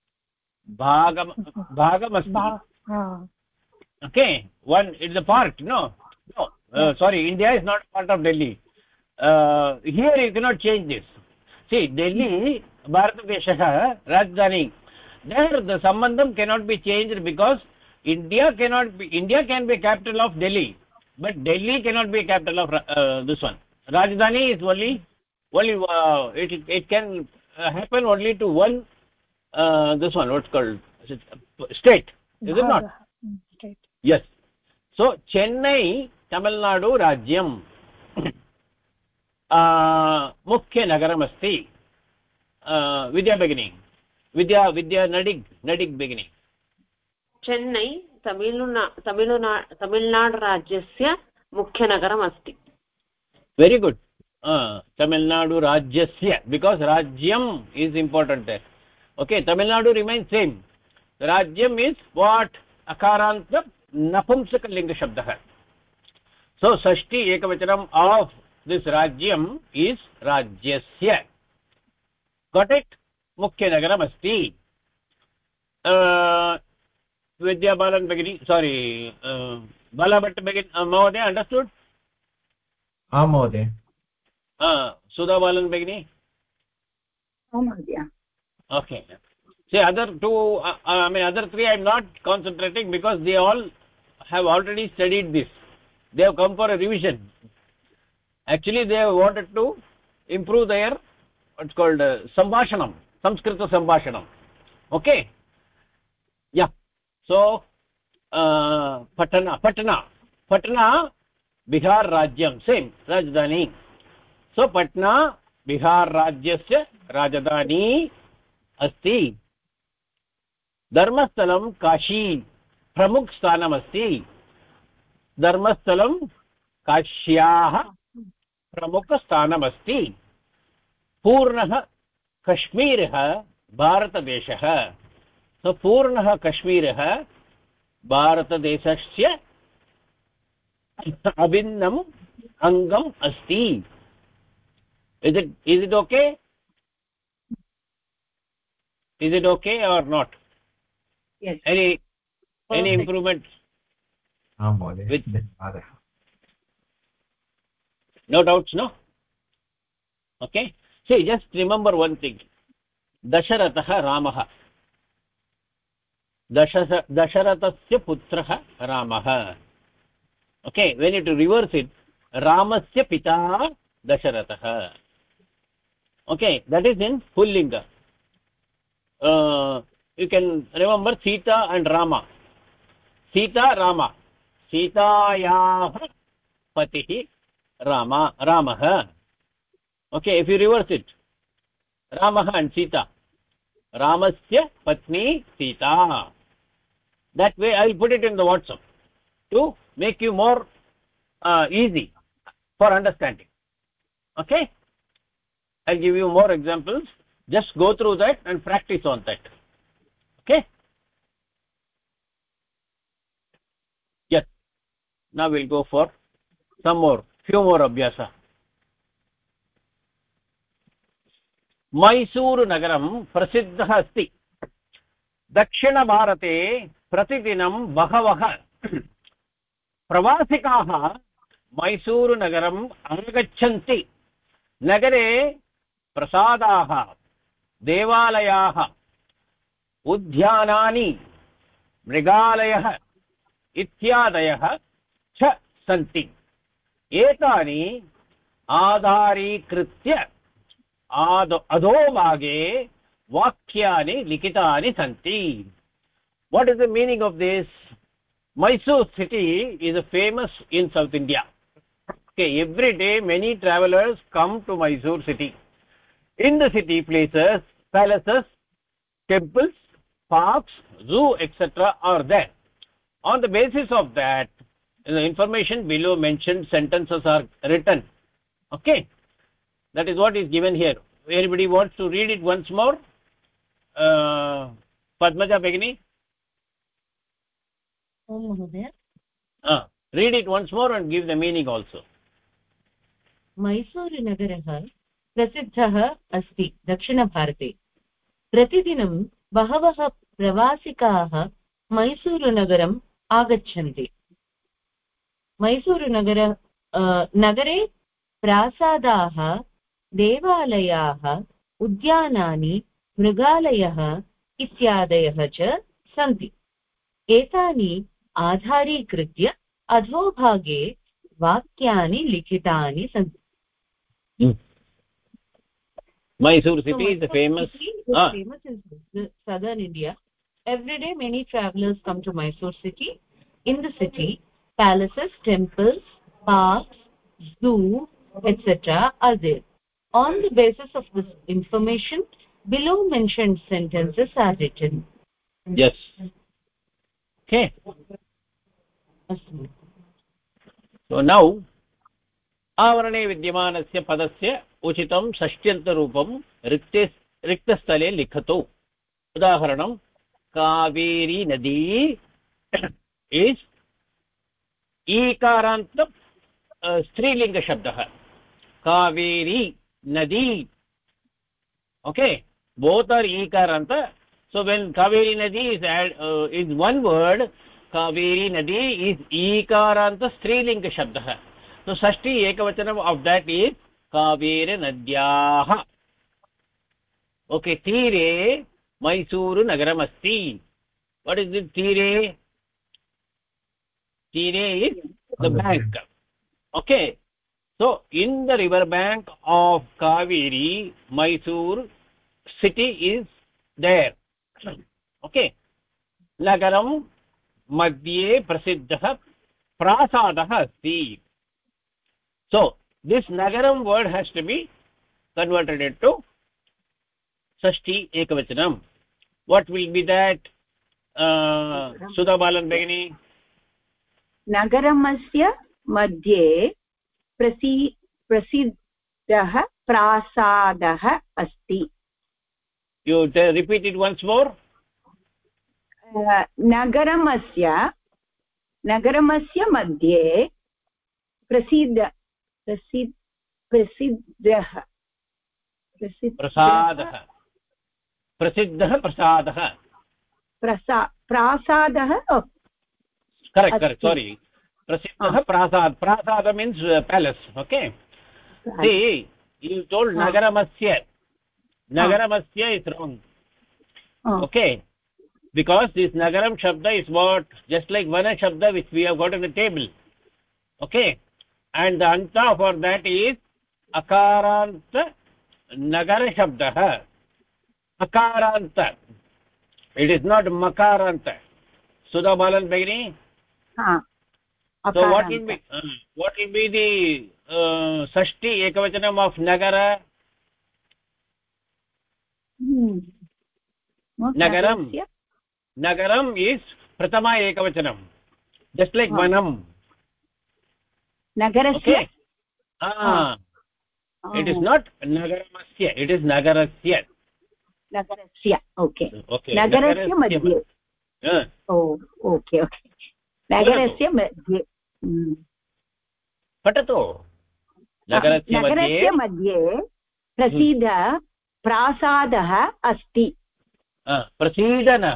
[SPEAKER 1] bhagamasti. Okay, one it's a part. No, sorry, India is not part of Delhi. Here you cannot change this. See, Delhi Bharatadeshah Rajdhani. There the sambandham cannot be changed because India can be capital of Delhi, but Delhi cannot be capital of this one. Rajdhani is only it can happen only to one this one what's called state, is it not?
[SPEAKER 5] State.
[SPEAKER 1] Yes. So Chennai Tamil Nadu Rajyam mukhya nagaram asti. Vidya beginning. Vidya Nadig beginning.
[SPEAKER 6] Chennai Tamil Nadu राज्यस्य मुख्यनगरम् अस्ति.
[SPEAKER 1] Very good. Tamil Nadu Rajyasya, because Rajyam is important there. Okay, Tamil Nadu remains same. Rajyam is what? Akaranta Napumsaka Linga Shabdah. So Sashti Ekavachanam of this Rajyam is Rajyasya. Got it? Mukhya Nagaram asti. Vidya Balan Begini, sorry, Bala Bhatt Begin, Mahodaya, understood?
[SPEAKER 2] Mahodaya.
[SPEAKER 1] Sudha Balan Begini?
[SPEAKER 3] Mahodaya.
[SPEAKER 1] Okay. See, other two, other three I am not concentrating because they all have already studied this. They have come for a revision. Actually, they have wanted to improve their, what's called, Sambhashanam, Samskrita Sambhashanam. Okay? Yeah. So, Patna, Bihar Rajyam, same, Rajdhani. So, Patna Bihar राज्यस्य राजधानी अस्ति धर्मस्थलं काशी प्रमुख स्थानमस्ति धर्मस्थलं काश्याः प्रमुखस्थानमस्ति पूर्णः कश्मीरः भारतदेशः सो पूर्णः कश्मीरः भारतदेशस्य अभिन्नम् अङ्गम् अस्ति is it okay or not?
[SPEAKER 6] Yes.
[SPEAKER 1] Any
[SPEAKER 6] Perfect.
[SPEAKER 1] improvement?
[SPEAKER 2] With
[SPEAKER 1] No doubts, no? Okay, see, just remember one thing. Dasharatah Ramah, Dasharatasya putrah Ramah. Okay, when you reverse it, Ramasya pita Dasharatah. Okay, that is in Pullinga. You can remember Sita and Rama. Sita, Rama. Sitayah patihi Ramah. Okay, if you reverse it, Ramah and Sita. Ramasya patni Sita. That way I will put it in the WhatsApp to make you more easy for understanding. Okay, I'll give you more examples. Just go through that and practice on that. Okay. Yes, now we'll go for few more abhyasa. Mysuru नगरं प्रसिद्धः अस्ति दक्षिणभारते प्रतिदिनं बहवः प्रवासिकाः मैसूरु नगरम् आगच्छन्ति नगरे प्रसादाः देवालयाः उद्यानानि मृगालयः इत्यादयः च सन्ति एतानि आधारीकृत्य अधोभागे वाक्यानि लिखितानि सन्ति. What is the meaning of this? Mysore city is famous in South India. Okay, every day many travelers come to Mysore city. In the city, places, palaces, temples, parks, zoo, etc. are there. On the basis of that, the information below mentioned sentences are written. Okay, that is what is given here. Anybody wants to read it once more? Padmaja Begini? Read it once more and give the meaning also.
[SPEAKER 4] Mysuru नगरः प्रसिद्धः अस्ति दक्षिणभारते प्रतिदिनं बहवः प्रवासिकाः मैसूरुनगरम् आगच्छन्ति नगरे प्रासादाः देवालयाः उद्यानानि मृगालयः इत्यादयः च सन्ति एतानि आधारीकृत्य अधोभागे वाक्यानि लिखितानि सन्ति.
[SPEAKER 1] Mysore city is famous.
[SPEAKER 4] Famous in southern India. Every day many travelers come to Mysore city. In the city, palaces, temples, parks, zoo, etc. are there. On the basis of this information, below mentioned sentences are written.
[SPEAKER 1] Yes. Okay. So now, आवरणे विद्यमानस्य पदस्य उचितं षष्ट्यन्तरूपं रिक्तस्थले लिखतु. उदाहरणं कावेरी नदी is ईकारान्त स्त्रीलिङ्गशब्दः Kaveri नदी. Okay, both are ikaranta. So when Kaveri Nadi is one word, Kaveri Nadi is ikaranta strilinga shabdah. So Shashti ekavachanam of that is Kaveri Nadyah. Okay, Tire Mysuru Nagaram asti. What is it? Tire is the bank. Okay, so in the river bank of Kaveri, Mysore city is there. Okay, Nagaram madhye prasiddhah prasadah asti. So this Nagaram word has to be converted into Shashti Ekavachanam. What will be that? Sudha Balan Begini.
[SPEAKER 3] नगरमस्य मध्ये प्रसिद्धः प्रासादः अस्ति.
[SPEAKER 1] You repeat it once more.
[SPEAKER 3] नगरमस्य मध्ये प्रसिद्धः प्रासादः.
[SPEAKER 1] Correct, sorry. Prasiddhah prasad means palace. Okay, see, you told nagaramasya is wrong. Okay, because this nagaram shabda is what, just like vana shabda which we have got in the table. Okay, and the anta for that is akaranta nagara shabdah. Akaranta, it is not makaranta. Sudha Balan Begini. So what will be the Shashti Ekavachanam of Nagara? Nagaram is Pratama Ekavachanam, just like Vanam.
[SPEAKER 3] Nagarasya.
[SPEAKER 1] Okay. It is not Nagaramasya, it is Nagarasya.
[SPEAKER 3] Nagarasya. Okay.
[SPEAKER 1] Nagarasya
[SPEAKER 3] मध्ये. Okay. नगरस्य मध्ये.
[SPEAKER 1] पठतु.
[SPEAKER 3] नगरस्य मध्ये प्रसिद्धः प्रासादः अस्ति.
[SPEAKER 1] प्रसिद्धः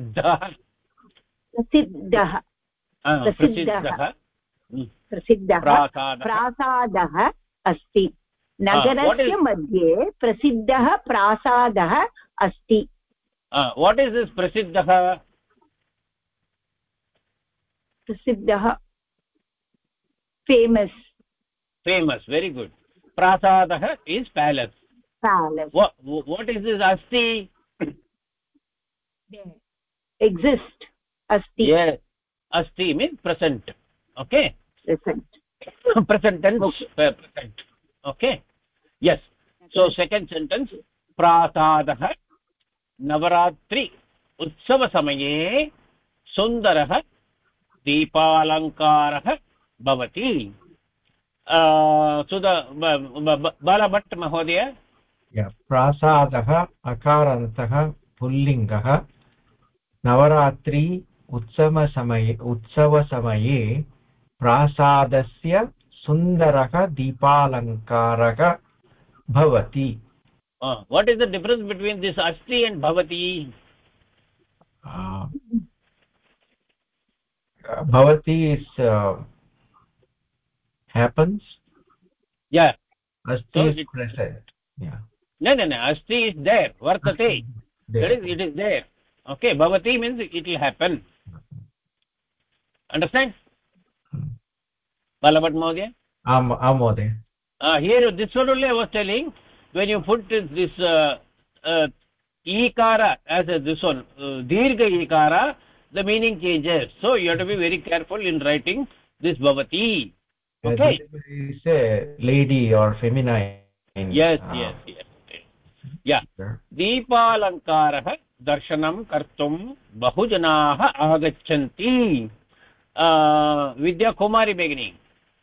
[SPEAKER 3] प्रासादः अस्ति. नगरस्य मध्ये प्रसिद्धः प्रासादः अस्ति.
[SPEAKER 1] What is this prasiddhah?
[SPEAKER 3] Prasiddhah, famous,
[SPEAKER 1] very good. Prasadah is palace. What is this asti?
[SPEAKER 3] Exist. Asti.
[SPEAKER 1] Yes, asti means present. Okay, present tense. Present. Okay, yes. So second sentence, prasadah Navratri उत्सव समये सुन्दरः दीपालङ्कारः भवति. बालभट्ट महोदय.
[SPEAKER 2] प्रासादः अकारान्तः पुल्लिङ्गः. नवरात्रि उत्सवसमये प्रासादस्य सुन्दरः दीपालङ्कारः भवति.
[SPEAKER 1] What is the difference between this asti and bhavati?
[SPEAKER 2] Bhavati is happens.
[SPEAKER 1] Yeah.
[SPEAKER 2] Asti is present. Yeah.
[SPEAKER 1] No. Asti is there. Vartate. It is there. Okay. Bhavati means it will happen. Understand? Balabhat Mahodaya?
[SPEAKER 2] Mahodaya.
[SPEAKER 1] Here, this one only I was telling. When you put this ikara as this one dirgha ikara, the meaning changes. So you have to be very careful in writing this bhavati. Okay.
[SPEAKER 2] Is a lady or feminine.
[SPEAKER 1] Yes. Yeah. Deepalankarah darshanam kartum bahujanaah agachanti. Vidya Kumari Begini.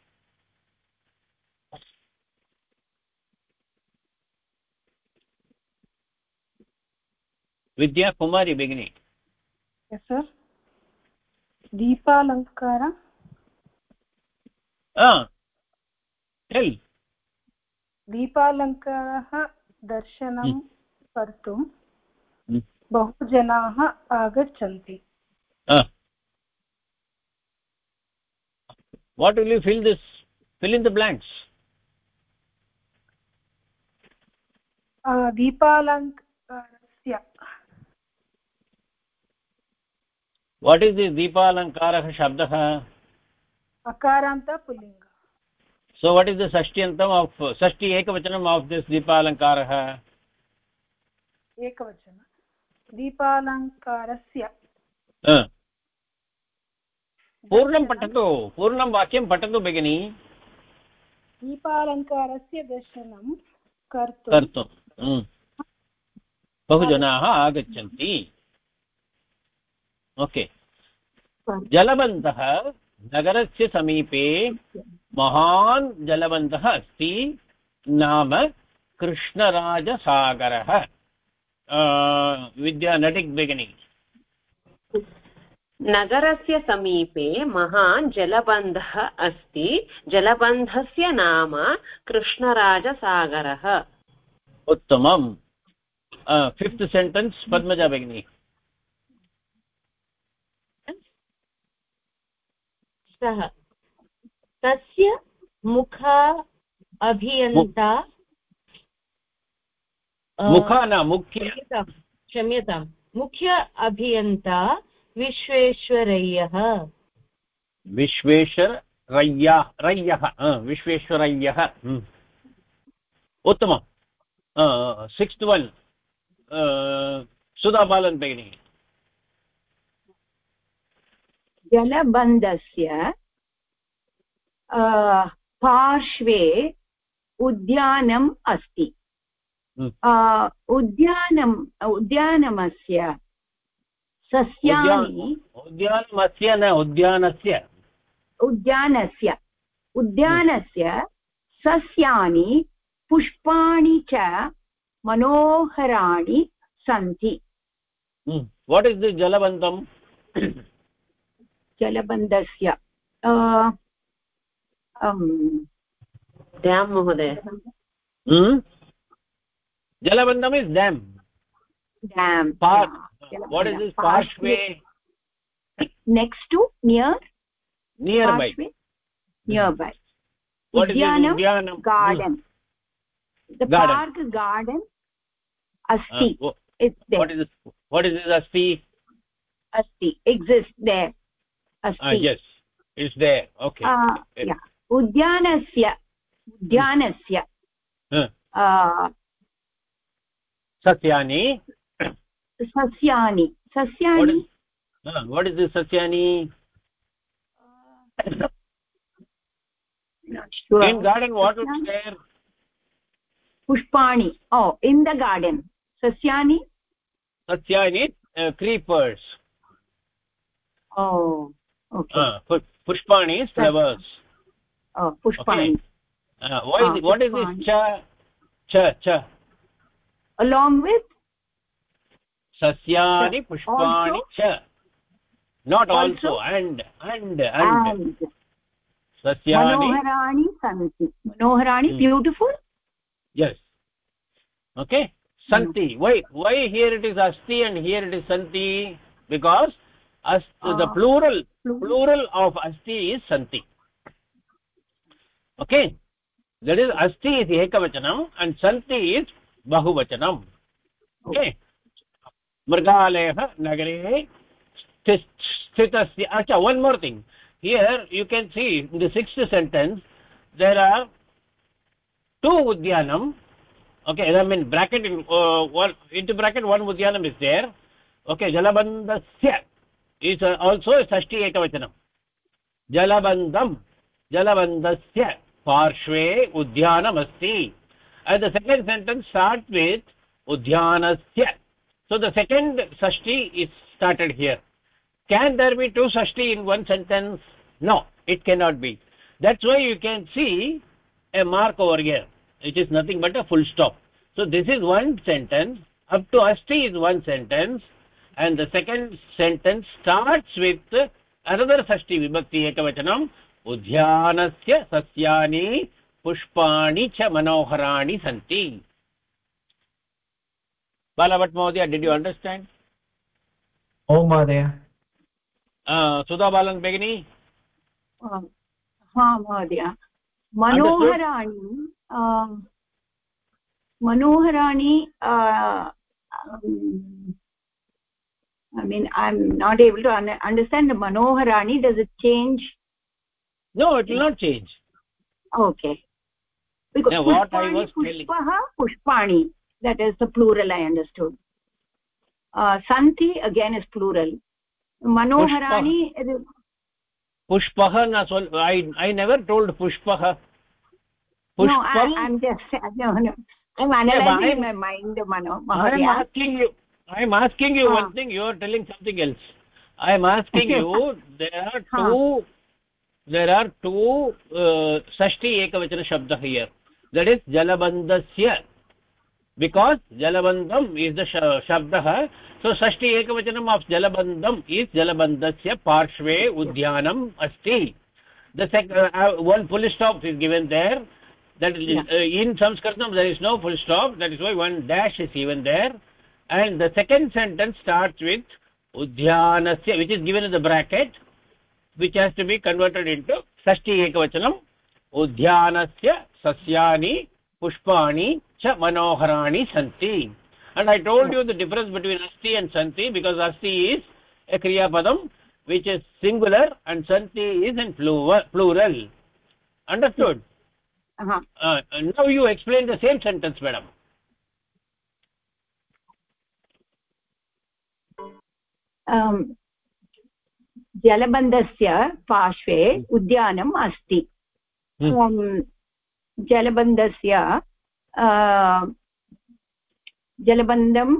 [SPEAKER 1] Vidya Kumari Begini.
[SPEAKER 5] Yes, sir. Deepalankara.
[SPEAKER 1] Tell.
[SPEAKER 5] दीपालङ्कारः दर्शनं कर्तुं बहुजनाः आगच्छन्ति.
[SPEAKER 1] What will you fill in the blanks?
[SPEAKER 5] दीपालङ्कारस्य.
[SPEAKER 1] What is this Deepalankarah shabdah?
[SPEAKER 5] Akaranta pullinga.
[SPEAKER 1] So what is the Shashti-antam of Shashti Ekavachanam of this Deepalankarah?
[SPEAKER 5] Ekavachana. Deepalankarasya.
[SPEAKER 1] Purnam patatu. Purnam vakyam patatu begini.
[SPEAKER 5] दीपालङ्कारस्य दर्शनं
[SPEAKER 1] कर्तुं बहुजनाः आगच्छन्ति okay जलबन्धः नगरस्य समीपे महान् जलबन्धः अस्ति नाम कृष्णराजसागरः विद्या नटिक् beginning
[SPEAKER 6] नगरस्य समीपे महान् जलबन्धः अस्ति जलबन्धस्य नाम कृष्णराजसागरः
[SPEAKER 1] उत्तमम् फिफ्थ सेण्टेन्स् पद्मजा भगिनी
[SPEAKER 4] सः तस्य मुखा अभियन्ता
[SPEAKER 1] मुखा न मुख्य
[SPEAKER 4] क्षम्यतां मुख्य अभियन्ता विश्वेश्वरय्यः
[SPEAKER 1] विश्वेश्वरय्यः उत्तमम् सिक्स्त् वन् सुधा बालन् भगिनी
[SPEAKER 3] जलबन्धस्य पार्श्वे उद्यानम् अस्ति उद्यानमस्य सस्यानि उद्यानस्य सस्यानि पुष्पाणि च मनोहराणि सन्ति
[SPEAKER 1] वाट् इस् दिस् जलबन्धम्
[SPEAKER 3] जलबन्धस्य
[SPEAKER 6] ड्याम् महोदय
[SPEAKER 1] जलबन्धम् is dam what is this parshve
[SPEAKER 3] next to nearby
[SPEAKER 1] what is udyanam
[SPEAKER 3] garden the
[SPEAKER 1] garden.
[SPEAKER 3] park garden asti it's there
[SPEAKER 1] what is this asti
[SPEAKER 3] exists there asti
[SPEAKER 1] yes it's there okay
[SPEAKER 3] yeah udyanasya
[SPEAKER 1] sasyani what is this sasyani
[SPEAKER 3] not sure
[SPEAKER 1] in garden what is there
[SPEAKER 3] pushpani in the garden sasyani
[SPEAKER 1] creepers
[SPEAKER 3] okay
[SPEAKER 1] pushpani is flowers
[SPEAKER 3] pushpani
[SPEAKER 1] okay. What is this cha
[SPEAKER 3] along with
[SPEAKER 1] sasyani pushpani cha not also and sasyani
[SPEAKER 3] manoharani beautiful
[SPEAKER 1] yes okay santi why here it is asti and here it is santi because the plural of asti is santi okay that is asti is ekavachanam and santi is bahuvachanam okay mrigalayah nagare sthitasya acha one more thing here you can see in the sixth sentence there are two udyanam okay I mean bracket in one into bracket one udyanam is there okay jalabandhasya is also a षष्ठी ekavachanam jalabandhasya parshve udyanam asti and the second sentence starts with udyanasya so the second षष्ठी is started here can there be two षष्ठी in one sentence no it cannot be that's why you can see a mark over here it is nothing but a full stop so this is one sentence up to asti is one sentence and the second sentence starts with another षष्ठी vibhakti ekavachanam udyanasya sasyani pushpani cha manoharani santi balavat mohdaya did you understand
[SPEAKER 2] oh madhya
[SPEAKER 1] sudha balan begini
[SPEAKER 3] ha mohdaya manoharani I mean I'm not able to understand the manoharani does it change
[SPEAKER 1] no it will not change
[SPEAKER 3] okay because
[SPEAKER 1] now what I was telling
[SPEAKER 3] pushpani that is the plural I understood santi again is plural manoharani
[SPEAKER 1] pushpah na I never told pushpah pushpam
[SPEAKER 3] no I'm just no I'm analyzing my mind, Mano.
[SPEAKER 1] I am asking you one thing. You are telling something else. I am asking you. There are two षष्ठी ekavachana shabda here. That is jalabandasya. Because jalabandam is the shabda, so षष्ठी ekavachanam of jalabandam is jalabandasya parshve udyanam asti. The one full stop is given there. That in Sanskritam there is no full stop. That is why one dash is even there. And the second sentence starts with udyanasya, which is given in the bracket, which has to be converted into षष्ठी ekavachanam. Udyanasya sasyani pushpani cha manoharani santi. And I told you the difference between asti and santi, because asti is a kriya padam which is singular and santi is in plural. Understood? Now you explain the same sentence, madam.
[SPEAKER 3] जलबन्धस्य पार्श्वे उद्यानम् अस्ति. जलबन्धस्य जलबन्धं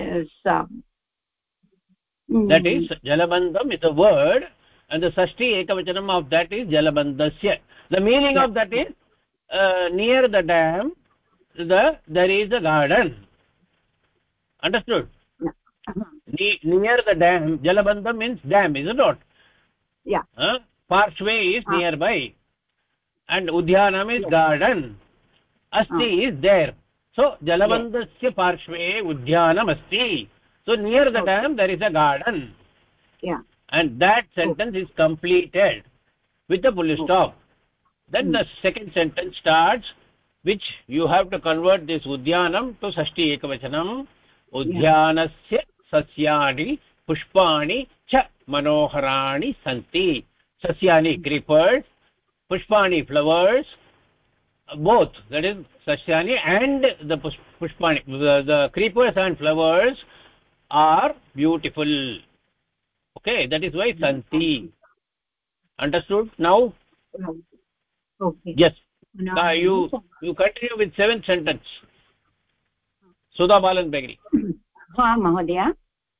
[SPEAKER 1] that is jalabandham is a word, and the Shashthi ekavachanam of that is jalabandhasya. The meaning of that is near the dam there is a garden. Understood? Near the dam, jalabandham means dam, is it not?
[SPEAKER 3] Yeah.
[SPEAKER 1] Parshve is nearby, and udyanam is garden. Asti is there. So jalabandhasya parshve udyanam asti. So near the dam there is a garden.
[SPEAKER 3] Yeah.
[SPEAKER 1] And that sentence is completed with a full stop. Then the second sentence starts, which you have to convert this udyanam to Shashthi ekavachanam. Udyanasya sasyani pushpani cha manoharani santi. Sasyani creepers, pushpani flowers, both. That is sasyani and the pushpani, the creepers and flowers are beautiful. Okay, that is why santi. Understood now?
[SPEAKER 3] Okay.
[SPEAKER 1] Yes. You continue with seventh sentence. Sudha Balan Begri.
[SPEAKER 3] हा महोदय.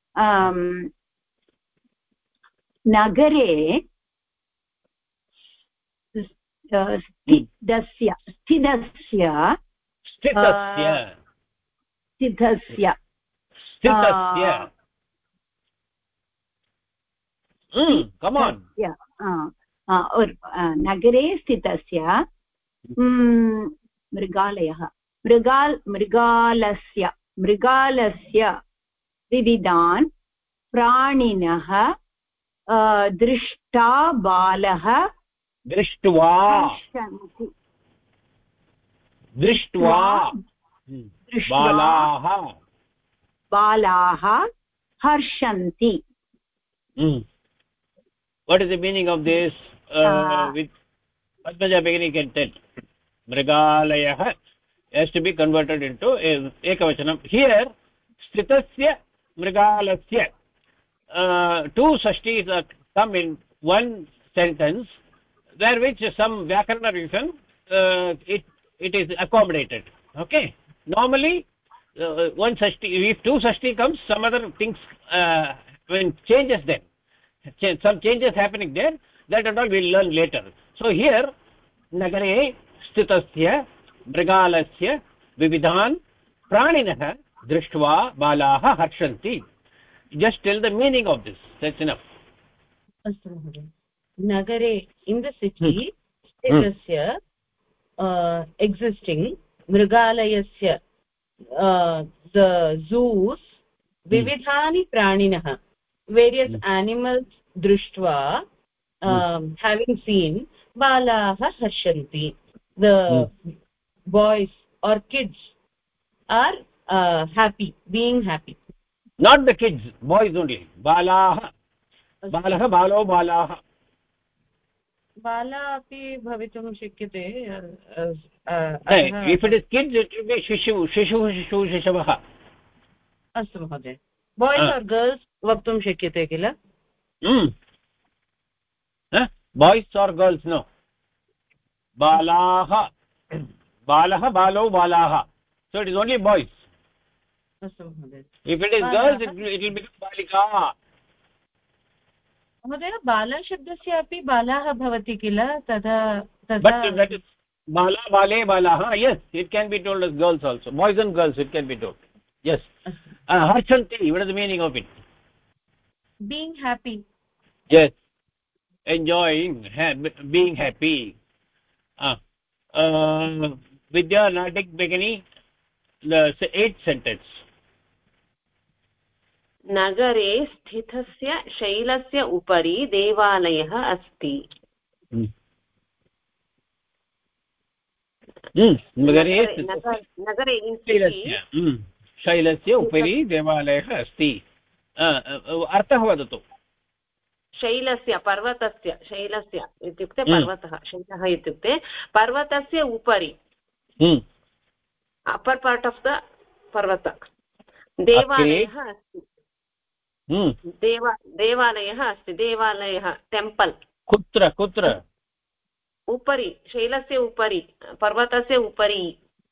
[SPEAKER 3] नगरे स्थितस्य
[SPEAKER 1] come on.
[SPEAKER 3] नगरे स्थितस्य मृगालस्य विविधान् प्राणिनः दृष्ट्वा बालाः हर्षन्ति.
[SPEAKER 1] What is the meaning of this? With Padmaja Begini can tell. Mrigalayah has to be converted into ekavachanam. Here sthitasya mrigalasya, two षष्ठीs come in one sentence, there which some vyakarana reason it is accommodated. Okay, normally one Shashthi, if two Shashthi comes, some other things when changes them, some changes happening there, that and all we'll learn later. So here nagare sthitasya mrigalasya vividhan praninah drishtva balaah harshanti. Just tell the meaning of this, that's enough.
[SPEAKER 4] Astu Mahoday. Nagare, in the city, sthittasya existing, mrigalayasya the zoos, vividhani praninah various animals drishtva having seen, balaah harshanti, the boys or kids are happy, being happy.
[SPEAKER 1] Not the kids, boys only. Balaah, balah, balo, balaah.
[SPEAKER 4] Bala api bhavitum shakyate.
[SPEAKER 1] If it is kids, it will be shishavah.
[SPEAKER 4] Astu Mahoday. Boys or girls vaktum shakyate kila?
[SPEAKER 1] Boys or girls, no. Balaah, balah, balo, balaah. So it is only boys.
[SPEAKER 4] अस्तु महोदय
[SPEAKER 1] If it is girls, it will become balika.
[SPEAKER 4] महोदय बालशब्दस्य अपि बालाः भवति किल तदा
[SPEAKER 1] But that is bala, bale, balaha. Yes, it can be told as girls also. Boys and girls, it can be told. Yes. Harchanti, what is the meaning of it?
[SPEAKER 4] being happy.
[SPEAKER 1] Yes. Enjoying, being happy. Vidya Natik Begani, the 8th sentence.
[SPEAKER 6] नगरे स्थितस्य शैलस्य उपरि देवालयः अस्ति. नगरे
[SPEAKER 1] शैलस्य उपरि देवालयः अस्ति. अर्थः वदतु.
[SPEAKER 6] शैलस्य पर्वतस्य शैलस्य इत्युक्ते पर्वतः शैलः इत्युक्ते पर्वतस्य उपरि अपर् पार्ट् आफ् द पर्वत देवालयः अस्ति. देवालयः अस्ति. देवालयः टेम्पल्.
[SPEAKER 1] कुत्र कुत्र?
[SPEAKER 6] उपरि शैलस्य उपरि पर्वतस्य उपरि.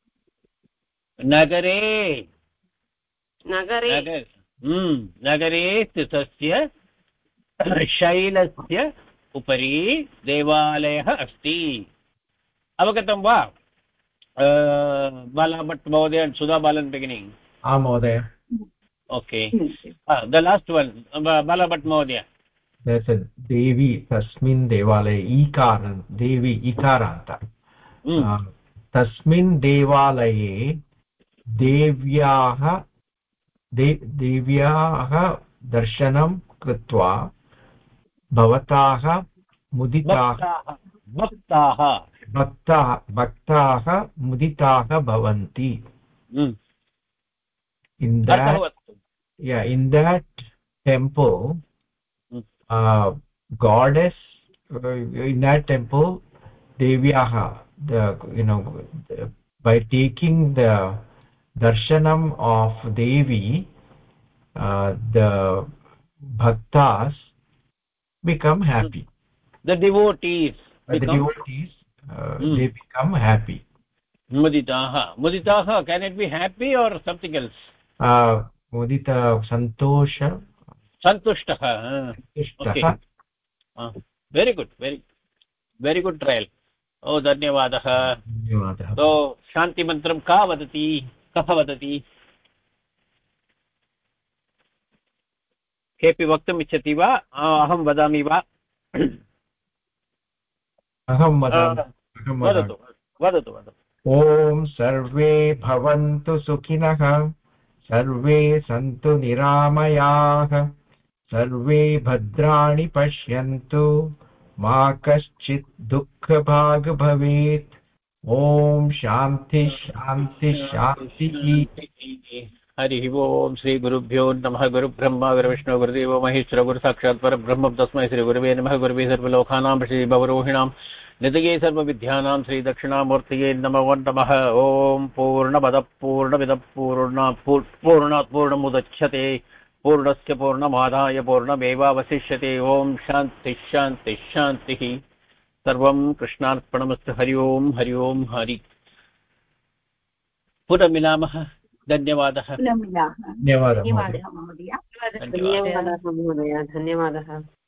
[SPEAKER 1] नगरे
[SPEAKER 6] नगरे
[SPEAKER 1] नगरे स्थितस्य शैलस्य उपरि देवालयः अस्ति. अवगतं वा बालाभट् महोदय? सुधा बालन बिगिनिंग.
[SPEAKER 2] आम् महोदय.
[SPEAKER 1] Okay. The last one, Balabhat Mahodaya.
[SPEAKER 2] There's a Devi Tasmin Devalaye Ikaran Devi Ikaranta. Tasmin Devalaye Devyaha Darshanam Krutva Bhavataha Muditaha Bhaktaha Muditaha Bhavanti. In that temple, goddess, in that temple, Devyaha, by taking the darshanam of Devi, the bhaktas become happy.
[SPEAKER 1] The devotees.
[SPEAKER 2] They become happy.
[SPEAKER 1] Muditaha, can it be happy or something else?
[SPEAKER 2] Mudita, santosha.
[SPEAKER 1] Santushtaha. Okay. Very good, very good trial. Oh, धन्यवादः. So शान्ति मन्त्रं कः वदति? केऽपि वक्तुम् इच्छति वा? अहं वदामि वा?
[SPEAKER 2] अहं वदामि.
[SPEAKER 1] वदतु.
[SPEAKER 2] ॐ सर्वे भवन्तु सुखिनः, सर्वे सन्तु निरामयाः, सर्वे भद्राणि पश्यन्तु, मा कश्चित् दुःखभाग् भवेत्. ॐ शान्ति शान्ति शान्तिः.
[SPEAKER 1] हरिः ओम्. श्री गुरुभ्यो नमः. गुरुब्रह्मा गुरुविष्णु गुरुदेवो महेश्वर गुरुसाक्षात् परब्रह्म तस्मै श्री गुरुवे नमः. गुरुवे सर्वलोकानां श्री भवरोहिणां निधये सर्वविद्यानां श्री दक्षिणामूर्तये नमो नमः. ॐ पूर्णमदः पूर्णमिदः पूर्णात् पूर्णमुदच्यते पूर्णस्य पूर्णमादाय पूर्णमेवावशिष्यते. ॐ शान्तिः शान्तिः शान्तिः. सर्वं कृष्णार्पणमस्तु. हरि ओम् हरि ओम् हरि. पुनः मिलामः. धन्यवादः.
[SPEAKER 3] धन्यवादः महोदय.
[SPEAKER 6] धन्यवादः.